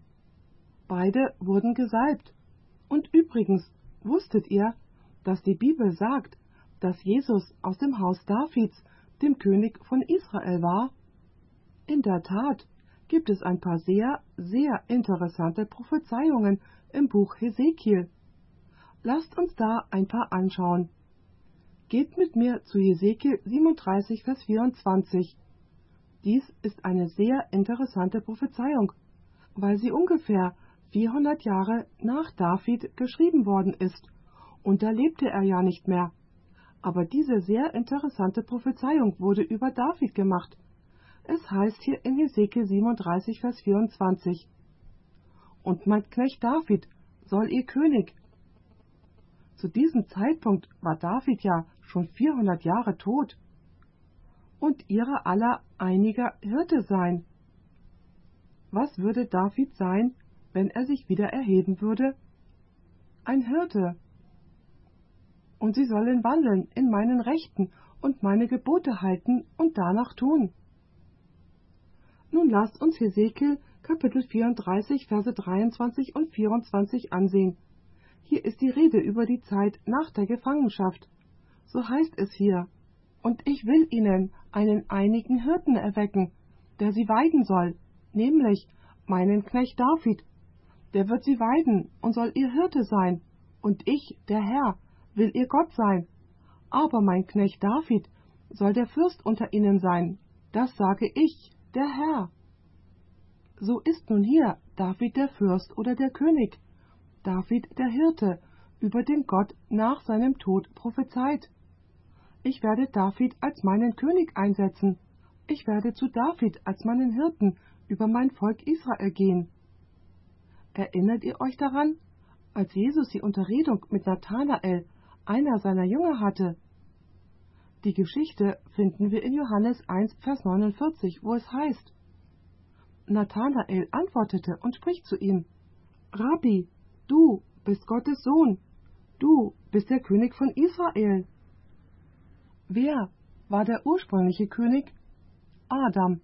Beide wurden gesalbt. Und übrigens, wusstet ihr, dass die Bibel sagt, dass Jesus aus dem Haus Davids, dem König von Israel, war? In der Tat gibt es ein paar sehr, sehr interessante Prophezeiungen im Buch Hesekiel. Lasst uns da ein paar anschauen. Geht mit mir zu Hesekiel 37, Vers 24. Dies ist eine sehr interessante Prophezeiung, weil sie ungefähr 400 Jahre nach David geschrieben worden ist, und da lebte er ja nicht mehr. Aber diese sehr interessante Prophezeiung wurde über David gemacht. Es heißt hier in Hesekiel 37, Vers 24: Und mein Knecht David soll ihr König. Zu diesem Zeitpunkt war David ja schon 400 Jahre tot. Und ihrer aller einiger Hirte sein. Was würde David sein, wenn er sich wieder erheben würde? Ein Hirte. Und sie sollen wandeln in meinen Rechten und meine Gebote halten und danach tun. Nun lasst uns Hesekiel Kapitel 34, Verse 23 und 24 ansehen. Hier ist die Rede über die Zeit nach der Gefangenschaft. So heißt es hier: Und ich will ihnen einen einigen Hirten erwecken, der sie weiden soll, nämlich meinen Knecht David. Der wird sie weiden und soll ihr Hirte sein, und ich, der Herr, will ihr Gott sein. Aber mein Knecht David soll der Fürst unter ihnen sein, das sage ich, der Herr. So ist nun hier David der Fürst oder der König, David der Hirte, über den Gott nach seinem Tod prophezeit. Ich werde David als meinen König einsetzen. Ich werde zu David als meinen Hirten über mein Volk Israel gehen. Erinnert ihr euch daran, als Jesus die Unterredung mit Nathanael, einer seiner Jünger, hatte? Die Geschichte finden wir in Johannes 1, Vers 49, wo es heißt: Nathanael antwortete und spricht zu ihm: Rabbi, du bist Gottes Sohn, du bist der König von Israel. Wer war der ursprüngliche König? Adam.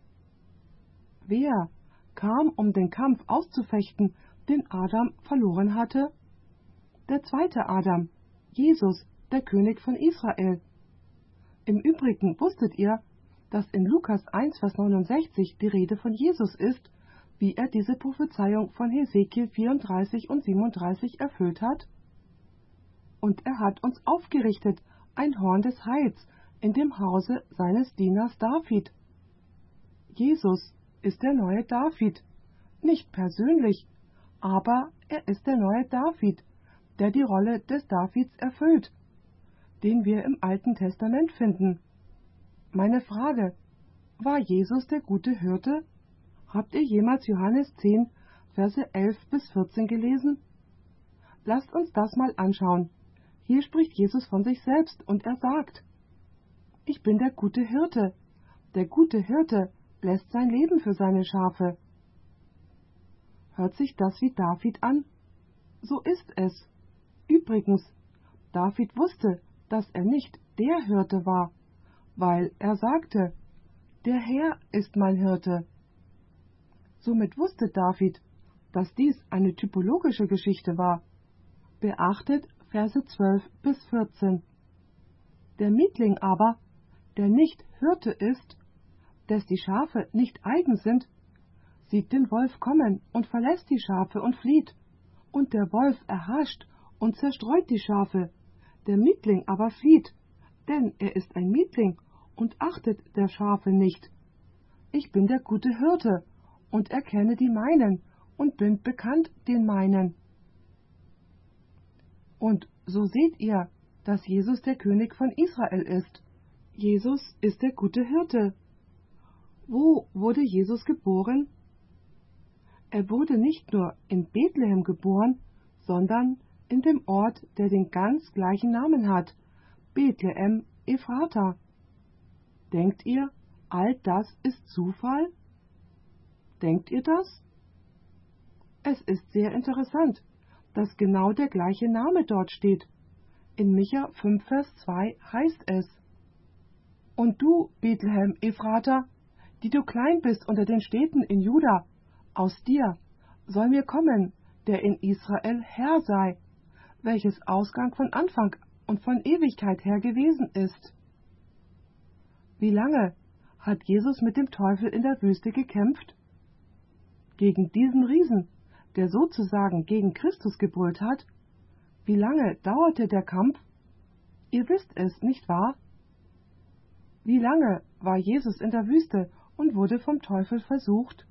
Wer kam, um den Kampf auszufechten, den Adam verloren hatte? Der zweite Adam, Jesus, der König von Israel. Im Übrigen wusstet ihr, dass in Lukas 1, Vers 69 die Rede von Jesus ist, wie er diese Prophezeiung von Hesekiel 34 und 37 erfüllt hat? Und er hat uns aufgerichtet ein Horn des Heils in dem Hause seines Dieners David. Jesus ist der neue David, nicht persönlich, aber er ist der neue David, der die Rolle des Davids erfüllt, den wir im Alten Testament finden. Meine Frage: War Jesus der gute Hirte? Habt ihr jemals Johannes 10, Verse 11 bis 14 gelesen? Lasst uns das mal anschauen. Hier spricht Jesus von sich selbst und er sagt: Ich bin der gute Hirte. Der gute Hirte lässt sein Leben für seine Schafe. Hört sich das wie David an? So ist es. Übrigens, David wusste, dass er nicht der Hirte war, weil er sagte, der Herr ist mein Hirte. Somit wusste David, dass dies eine typologische Geschichte war. Beachtet Verse 12 bis 14. Der Mietling aber, der nicht Hirte ist, des die Schafe nicht eigen sind, sieht den Wolf kommen und verlässt die Schafe und flieht. Und der Wolf erhascht und zerstreut die Schafe. Der Mietling aber flieht, denn er ist ein Mietling und achtet der Schafe nicht. Ich bin der gute Hirte und erkenne die meinen und bin bekannt den meinen. Und so seht ihr, dass Jesus der König von Israel ist. Jesus ist der gute Hirte. Wo wurde Jesus geboren? Er wurde nicht nur in Bethlehem geboren, sondern in dem Ort, der den ganz gleichen Namen hat, Bethlehem Ephrata. Denkt ihr, all das ist Zufall? Denkt ihr das? Es ist sehr interessant, dass genau der gleiche Name dort steht. In Micha 5, Vers 2 heißt es: Und du, Bethlehem Ephrata, die du klein bist unter den Städten in Juda, aus dir soll mir kommen, der in Israel Herr sei, welches Ausgang von Anfang und von Ewigkeit her gewesen ist. Wie lange hat Jesus mit dem Teufel in der Wüste gekämpft? Gegen diesen Riesen, der sozusagen gegen Christus gebrüllt hat? Wie lange dauerte der Kampf? Ihr wisst es, nicht wahr? Wie lange war Jesus in der Wüste und wurde vom Teufel versucht?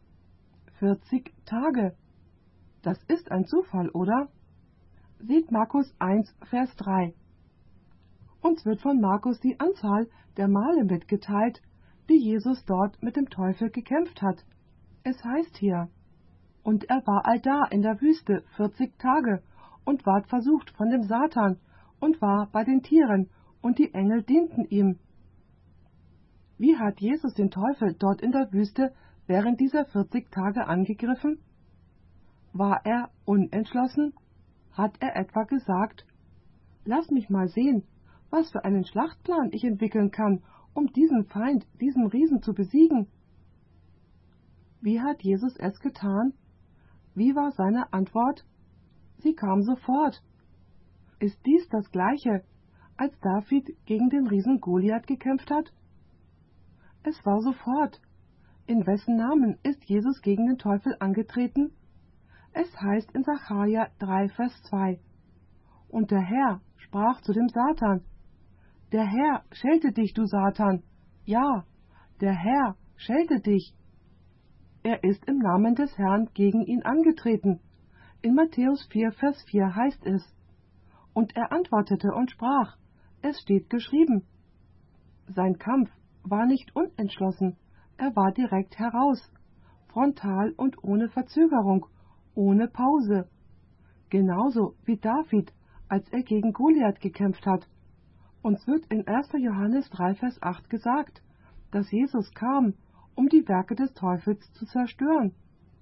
40 Tage. Das ist ein Zufall, oder? Seht Markus 1, Vers 3. Uns wird von Markus die Anzahl der Male mitgeteilt, die Jesus dort mit dem Teufel gekämpft hat. Es heißt hier: Und er war allda in der Wüste 40 Tage und ward versucht von dem Satan und war bei den Tieren, und die Engel dienten ihm. Wie hat Jesus den Teufel dort in der Wüste während dieser 40 Tage angegriffen? War er unentschlossen? Hat er etwa gesagt: Lass mich mal sehen, was für einen Schlachtplan ich entwickeln kann, um diesen Feind, diesen Riesen zu besiegen? Wie hat Jesus es getan? Wie war seine Antwort? Sie kam sofort. Ist dies das Gleiche, als David gegen den Riesen Goliath gekämpft hat? Es war sofort. In wessen Namen ist Jesus gegen den Teufel angetreten? Es heißt in Sacharja 3, Vers 2: Und der Herr sprach zu dem Satan: Der Herr schelte dich, du Satan. Ja, der Herr schelte dich. Er ist im Namen des Herrn gegen ihn angetreten. In Matthäus 4, Vers 4 heißt es: Und er antwortete und sprach: Es steht geschrieben. Sein Kampf war nicht unentschlossen, er war direkt heraus, frontal und ohne Verzögerung, ohne Pause. Genauso wie David, als er gegen Goliath gekämpft hat. Uns wird in 1. Johannes 3, Vers 8 gesagt, dass Jesus kam, um die Werke des Teufels zu zerstören.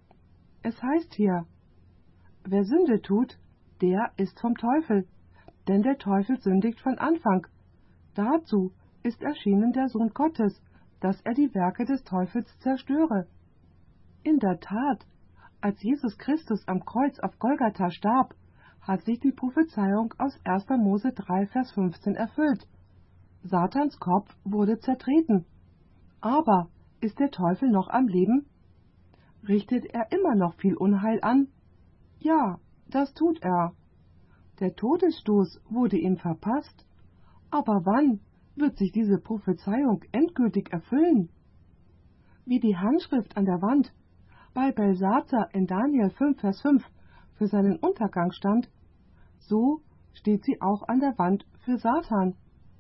Es heißt hier: Wer Sünde tut, der ist vom Teufel, denn der Teufel sündigt von Anfang. Dazu ist erschienen der Sohn Gottes, dass er die Werke des Teufels zerstöre. In der Tat, als Jesus Christus am Kreuz auf Golgatha starb, hat sich die Prophezeiung aus 1. Mose 3, Vers 15 erfüllt. Satans Kopf wurde zertreten. Aber ist der Teufel noch am Leben? Richtet er immer noch viel Unheil an? Ja, das tut er. Der Todesstoß wurde ihm verpasst. Aber wann wird sich diese Prophezeiung endgültig erfüllen? Wie die Handschrift an der Wand bei Belsazar in Daniel 5, Vers 5 für seinen Untergang stand, so steht sie auch an der Wand für Satan.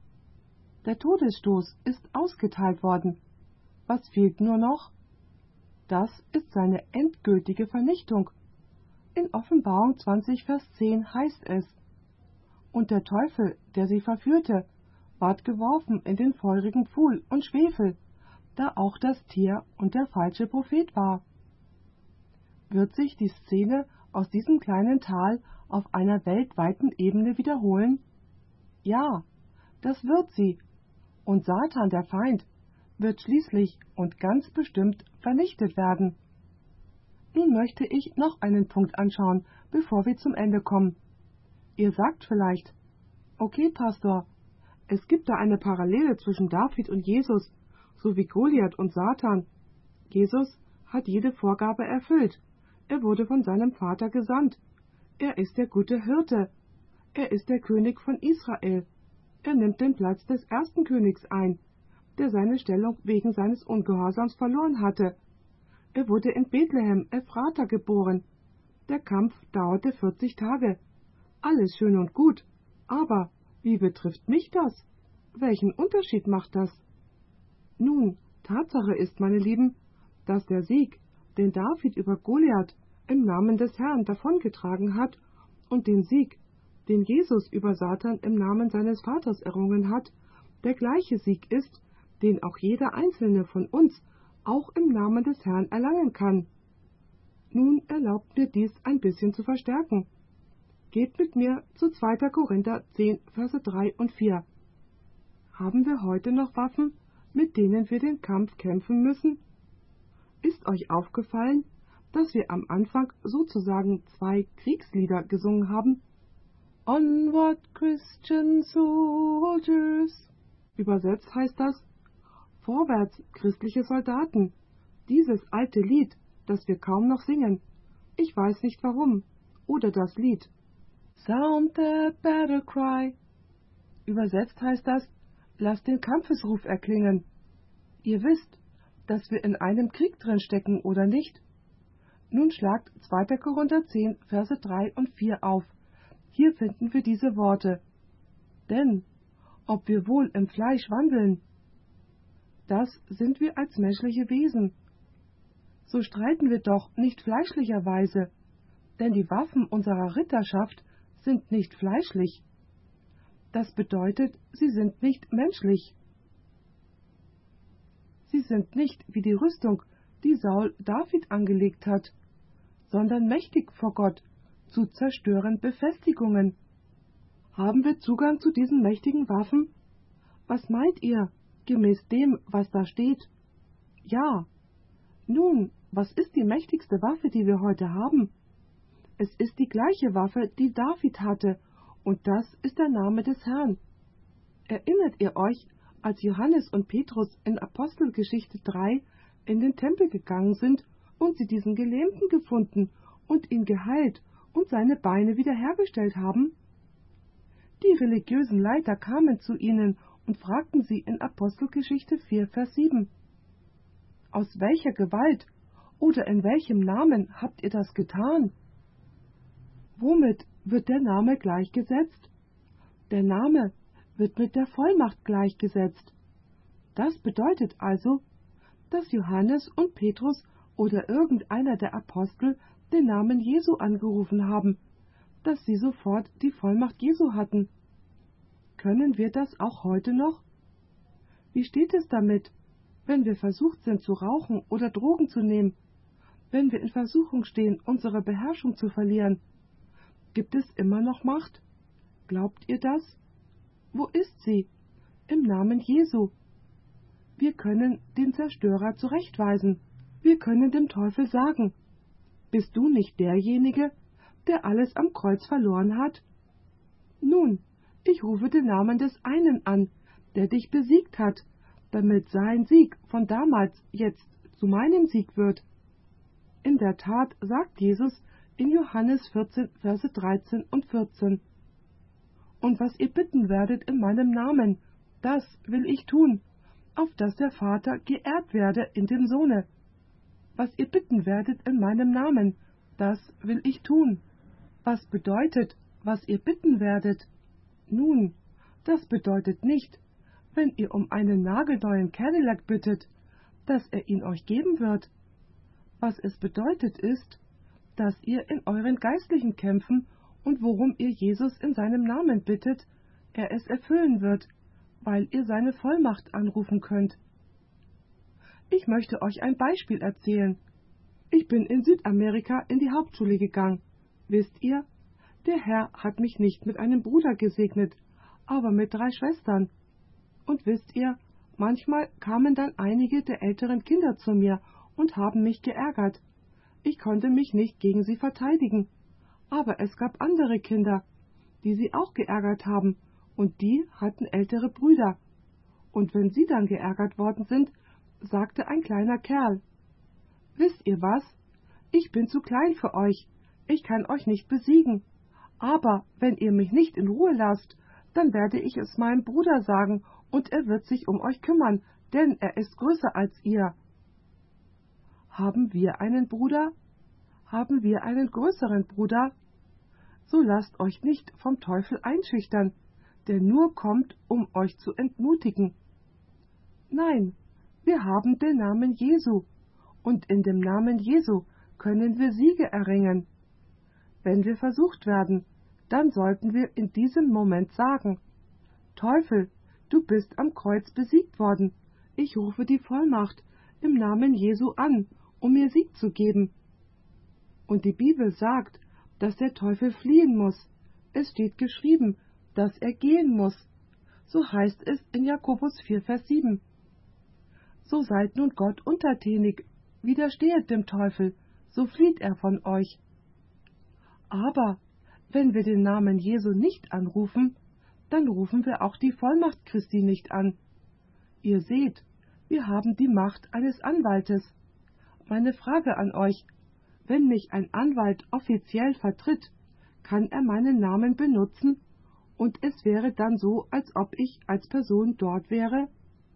Der Todesstoß ist ausgeteilt worden. Was fehlt nur noch? Das ist seine endgültige Vernichtung. In Offenbarung 20, Vers 10 heißt es: Und der Teufel, der sie verführte, ward geworfen in den feurigen Pfuhl und Schwefel, da auch das Tier und der falsche Prophet war. Wird sich die Szene aus diesem kleinen Tal auf einer weltweiten Ebene wiederholen? Ja, das wird sie. Und Satan, der Feind, wird schließlich und ganz bestimmt vernichtet werden. Nun möchte ich noch einen Punkt anschauen, bevor wir zum Ende kommen. Ihr sagt vielleicht, okay, Pastor, es gibt da eine Parallele zwischen David und Jesus, sowie Goliath und Satan. Jesus hat jede Vorgabe erfüllt. Er wurde von seinem Vater gesandt. Er ist der gute Hirte. Er ist der König von Israel. Er nimmt den Platz des ersten Königs ein, der seine Stellung wegen seines Ungehorsams verloren hatte. Er wurde in Bethlehem, Ephrata, geboren. Der Kampf dauerte 40 Tage. Alles schön und gut. Aber wie betrifft mich das? Welchen Unterschied macht das? Nun, Tatsache ist, meine Lieben, dass der Sieg, den David über Goliath im Namen des Herrn davongetragen hat, und den Sieg, den Jesus über Satan im Namen seines Vaters errungen hat, der gleiche Sieg ist, den auch jeder einzelne von uns auch im Namen des Herrn erlangen kann. Nun erlaubt mir dies ein bisschen zu verstärken. Geht mit mir zu 2. Korinther 10, Verse 3 und 4. Haben wir heute noch Waffen, mit denen wir den Kampf kämpfen müssen? Ist euch aufgefallen, dass wir am Anfang sozusagen 2 Kriegslieder gesungen haben? Onward, Christian Soldiers. Übersetzt heißt das, vorwärts, christliche Soldaten. Dieses alte Lied, das wir kaum noch singen. Ich weiß nicht warum. Oder das Lied. Sound the battle cry. Übersetzt heißt das, lasst den Kampfesruf erklingen. Ihr wisst, dass wir in einem Krieg drin stecken, oder nicht? Nun schlagt 2. Korinther 10, Verse 3 und 4 auf. Hier finden wir diese Worte. Denn, ob wir wohl im Fleisch wandeln, das sind wir als menschliche Wesen. So streiten wir doch nicht fleischlicherweise, denn die Waffen unserer Ritterschaft sind nicht fleischlich. Das bedeutet, sie sind nicht menschlich. Sie sind nicht wie die Rüstung, die Saul David angelegt hat, sondern mächtig vor Gott, zu zerstören Befestigungen. Haben wir Zugang zu diesen mächtigen Waffen? Was meint ihr, gemäß dem, was da steht? Ja. Nun, was ist die mächtigste Waffe, die wir heute haben? Es ist die gleiche Waffe, die David hatte, und das ist der Name des Herrn. Erinnert ihr euch, als Johannes und Petrus in Apostelgeschichte 3 in den Tempel gegangen sind und sie diesen Gelähmten gefunden und ihn geheilt und seine Beine wiederhergestellt haben? Die religiösen Leiter kamen zu ihnen und fragten sie in Apostelgeschichte 4, Vers 7. Aus welcher Gewalt oder in welchem Namen habt ihr das getan? Womit wird der Name gleichgesetzt? Der Name wird mit der Vollmacht gleichgesetzt. Das bedeutet also, dass Johannes und Petrus oder irgendeiner der Apostel den Namen Jesu angerufen haben, dass sie sofort die Vollmacht Jesu hatten. Können wir das auch heute noch? Wie steht es damit, wenn wir versucht sind zu rauchen oder Drogen zu nehmen, wenn wir in Versuchung stehen, unsere Beherrschung zu verlieren? Gibt es immer noch Macht? Glaubt ihr das? Wo ist sie? Im Namen Jesu. Wir können den Zerstörer zurechtweisen. Wir können dem Teufel sagen, bist du nicht derjenige, der alles am Kreuz verloren hat? Nun, ich rufe den Namen des einen an, der dich besiegt hat, damit sein Sieg von damals jetzt zu meinem Sieg wird. In der Tat sagt Jesus in Johannes 14, Verse 13 und 14. Und was ihr bitten werdet in meinem Namen, das will ich tun, auf dass der Vater geehrt werde in dem Sohne. Was ihr bitten werdet in meinem Namen, das will ich tun. Was bedeutet, was ihr bitten werdet? Nun, das bedeutet nicht, wenn ihr um einen nagelneuen Cadillac bittet, dass er ihn euch geben wird. Was es bedeutet ist, dass ihr in euren geistlichen Kämpfen und worum ihr Jesus in seinem Namen bittet, er es erfüllen wird, weil ihr seine Vollmacht anrufen könnt. Ich möchte euch ein Beispiel erzählen. Ich bin in Südamerika in die Hauptschule gegangen. Wisst ihr, der Herr hat mich nicht mit einem Bruder gesegnet, aber mit 3 Schwestern. Und wisst ihr, manchmal kamen dann einige der älteren Kinder zu mir und haben mich geärgert. Ich konnte mich nicht gegen sie verteidigen. Aber es gab andere Kinder, die sie auch geärgert haben, und die hatten ältere Brüder. Und wenn sie dann geärgert worden sind, sagte ein kleiner Kerl: »Wisst ihr was? Ich bin zu klein für euch. Ich kann euch nicht besiegen. Aber wenn ihr mich nicht in Ruhe lasst, dann werde ich es meinem Bruder sagen, und er wird sich um euch kümmern, denn er ist größer als ihr.« Haben wir einen Bruder? Haben wir einen größeren Bruder? So lasst euch nicht vom Teufel einschüchtern, der nur kommt, um euch zu entmutigen. Nein, wir haben den Namen Jesu, und in dem Namen Jesu können wir Siege erringen. Wenn wir versucht werden, dann sollten wir in diesem Moment sagen: Teufel, du bist am Kreuz besiegt worden. Ich rufe die Vollmacht im Namen Jesu an, um mir Sieg zu geben. Und die Bibel sagt, dass der Teufel fliehen muss. Es steht geschrieben, dass er gehen muss. So heißt es in Jakobus 4, Vers 7. So seid nun Gott untertänig, widerstehet dem Teufel, so flieht er von euch. Aber wenn wir den Namen Jesu nicht anrufen, dann rufen wir auch die Vollmacht Christi nicht an. Ihr seht, wir haben die Macht eines Anwaltes. Meine Frage an euch: Wenn mich ein Anwalt offiziell vertritt, kann er meinen Namen benutzen, und es wäre dann so, als ob ich als Person dort wäre?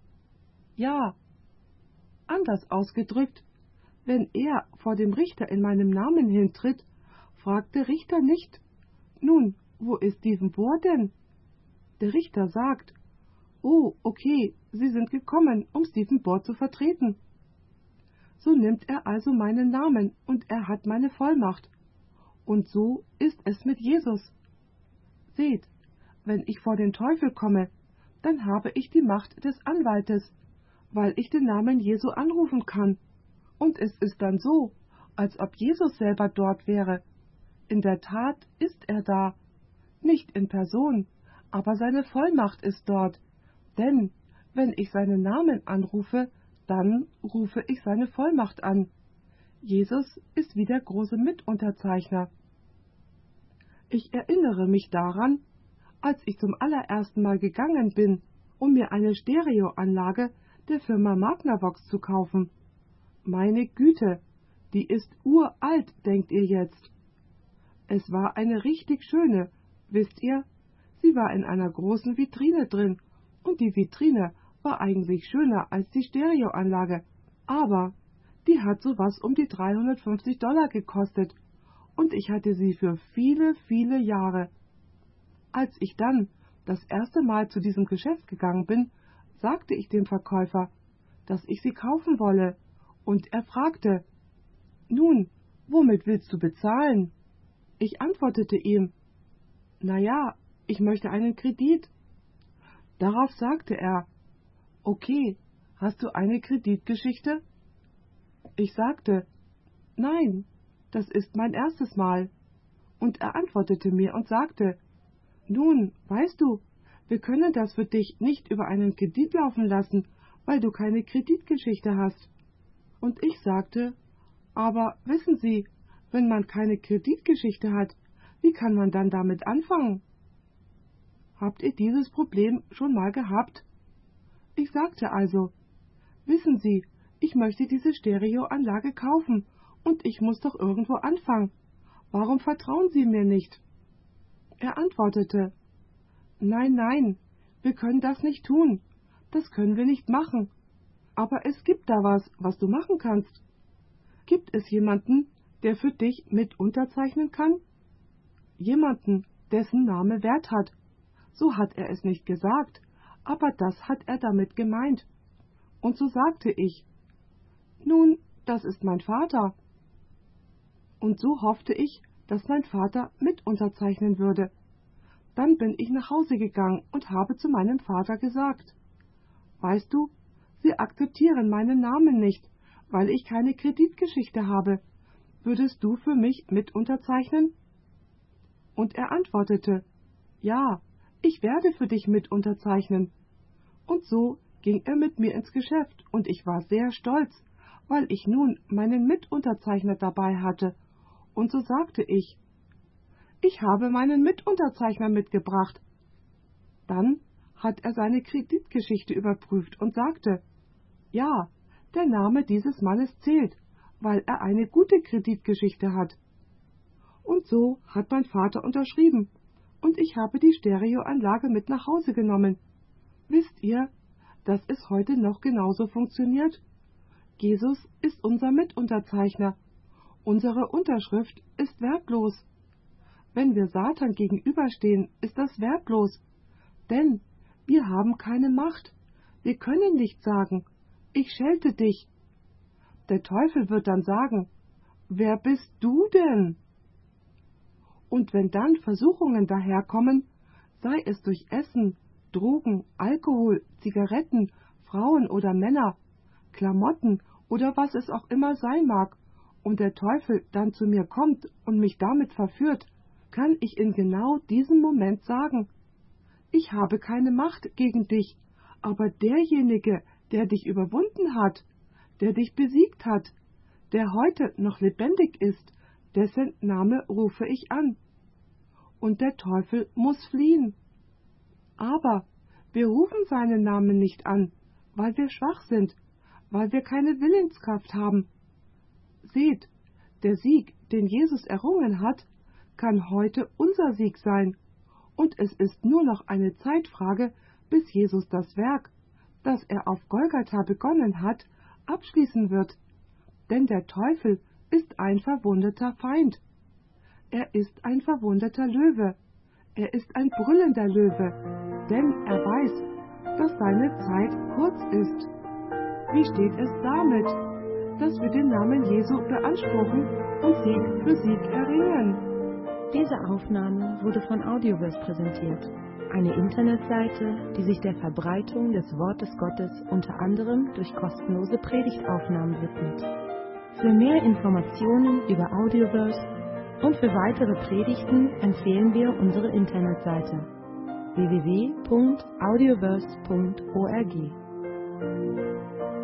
Ja. Anders ausgedrückt, wenn er vor dem Richter in meinem Namen hintritt, fragt der Richter nicht: Nun, wo ist Stephen Bohr denn? Der Richter sagt: Oh, okay, Sie sind gekommen, um Stephen Bohr zu vertreten. So nimmt er also meinen Namen, und er hat meine Vollmacht. Und so ist es mit Jesus. Seht, wenn ich vor den Teufel komme, dann habe ich die Macht des Anwaltes, weil ich den Namen Jesu anrufen kann. Und es ist dann so, als ob Jesus selber dort wäre. In der Tat ist er da, nicht in Person, aber seine Vollmacht ist dort. Denn wenn ich seinen Namen anrufe, dann rufe ich seine Vollmacht an. Jesus ist wie der große Mitunterzeichner. Ich erinnere mich daran, als ich zum allerersten Mal gegangen bin, um mir eine Stereoanlage der Firma Magnavox zu kaufen. Meine Güte, die ist uralt, denkt ihr jetzt. Es war eine richtig schöne, wisst ihr? Sie war in einer großen Vitrine drin, und die Vitrine war eigentlich schöner als die Stereoanlage, aber die hat sowas um die $350 gekostet, und ich hatte sie für viele, viele Jahre. Als ich dann das erste Mal zu diesem Geschäft gegangen bin, sagte ich dem Verkäufer, dass ich sie kaufen wolle, und er fragte: Nun, womit willst du bezahlen? Ich antwortete ihm: Na ja, ich möchte einen Kredit. Darauf sagte er: Okay, hast du eine Kreditgeschichte? Ich sagte: Nein, das ist mein erstes Mal. Und er antwortete mir und sagte: Nun, weißt du, wir können das für dich nicht über einen Kredit laufen lassen, weil du keine Kreditgeschichte hast. Und ich sagte: Aber wissen Sie, wenn man keine Kreditgeschichte hat, wie kann man dann damit anfangen? Habt ihr dieses Problem schon mal gehabt? Ich sagte also: Wissen Sie, ich möchte diese Stereoanlage kaufen, und ich muss doch irgendwo anfangen. Warum vertrauen Sie mir nicht? Er antwortete: Nein, nein, wir können das nicht tun. Das können wir nicht machen. Aber es gibt da was, was du machen kannst. Gibt es jemanden, der für dich mit unterzeichnen kann? Jemanden, dessen Name Wert hat. So hat er es nicht gesagt, aber das hat er damit gemeint. Und so sagte ich: Nun, das ist mein Vater. Und so hoffte ich, dass mein Vater mit unterzeichnen würde. Dann bin ich nach Hause gegangen und habe zu meinem Vater gesagt: Weißt du, sie akzeptieren meinen Namen nicht, weil ich keine Kreditgeschichte habe. Würdest du für mich mit unterzeichnen? Und er antwortete, ja, ich werde für dich mit unterzeichnen. Und so ging er mit mir ins Geschäft, und ich war sehr stolz, weil ich nun meinen Mitunterzeichner dabei hatte. Und so sagte ich, ich habe meinen Mitunterzeichner mitgebracht. Dann hat er seine Kreditgeschichte überprüft und sagte, ja, der Name dieses Mannes zählt, weil er eine gute Kreditgeschichte hat. Und so hat mein Vater unterschrieben, und ich habe die Stereoanlage mit nach Hause genommen. Wisst ihr, dass es heute noch genauso funktioniert? Jesus ist unser Mitunterzeichner. Unsere Unterschrift ist wertlos. Wenn wir Satan gegenüberstehen, ist das wertlos, denn wir haben keine Macht. Wir können nicht sagen, ich schelte dich. Der Teufel wird dann sagen, wer bist du denn? Und wenn dann Versuchungen daherkommen, sei es durch Essen, Drogen, Alkohol, Zigaretten, Frauen oder Männer, Klamotten oder was es auch immer sein mag, und der Teufel dann zu mir kommt und mich damit verführt, kann ich in genau diesem Moment sagen, ich habe keine Macht gegen dich, aber derjenige, der dich überwunden hat, der dich besiegt hat, der heute noch lebendig ist, dessen Name rufe ich an. Und der Teufel muss fliehen. Aber wir rufen seinen Namen nicht an, weil wir schwach sind, weil wir keine Willenskraft haben. Seht, der Sieg, den Jesus errungen hat, kann heute unser Sieg sein. Und es ist nur noch eine Zeitfrage, bis Jesus das Werk, das er auf Golgatha begonnen hat, abschließen wird. Denn der Teufel ist ein verwundeter Feind. Er ist ein verwundeter Löwe. Er ist ein brüllender Löwe, denn er weiß, dass seine Zeit kurz ist. Wie steht es damit, dass wir den Namen Jesu beanspruchen und Sieg für Sieg erringen? Diese Aufnahme wurde von Audioverse präsentiert, eine Internetseite, die sich der Verbreitung des Wortes Gottes unter anderem durch kostenlose Predigtaufnahmen widmet. Für mehr Informationen über Audioverse und für weitere Predigten empfehlen wir unsere Internetseite www.audioverse.org.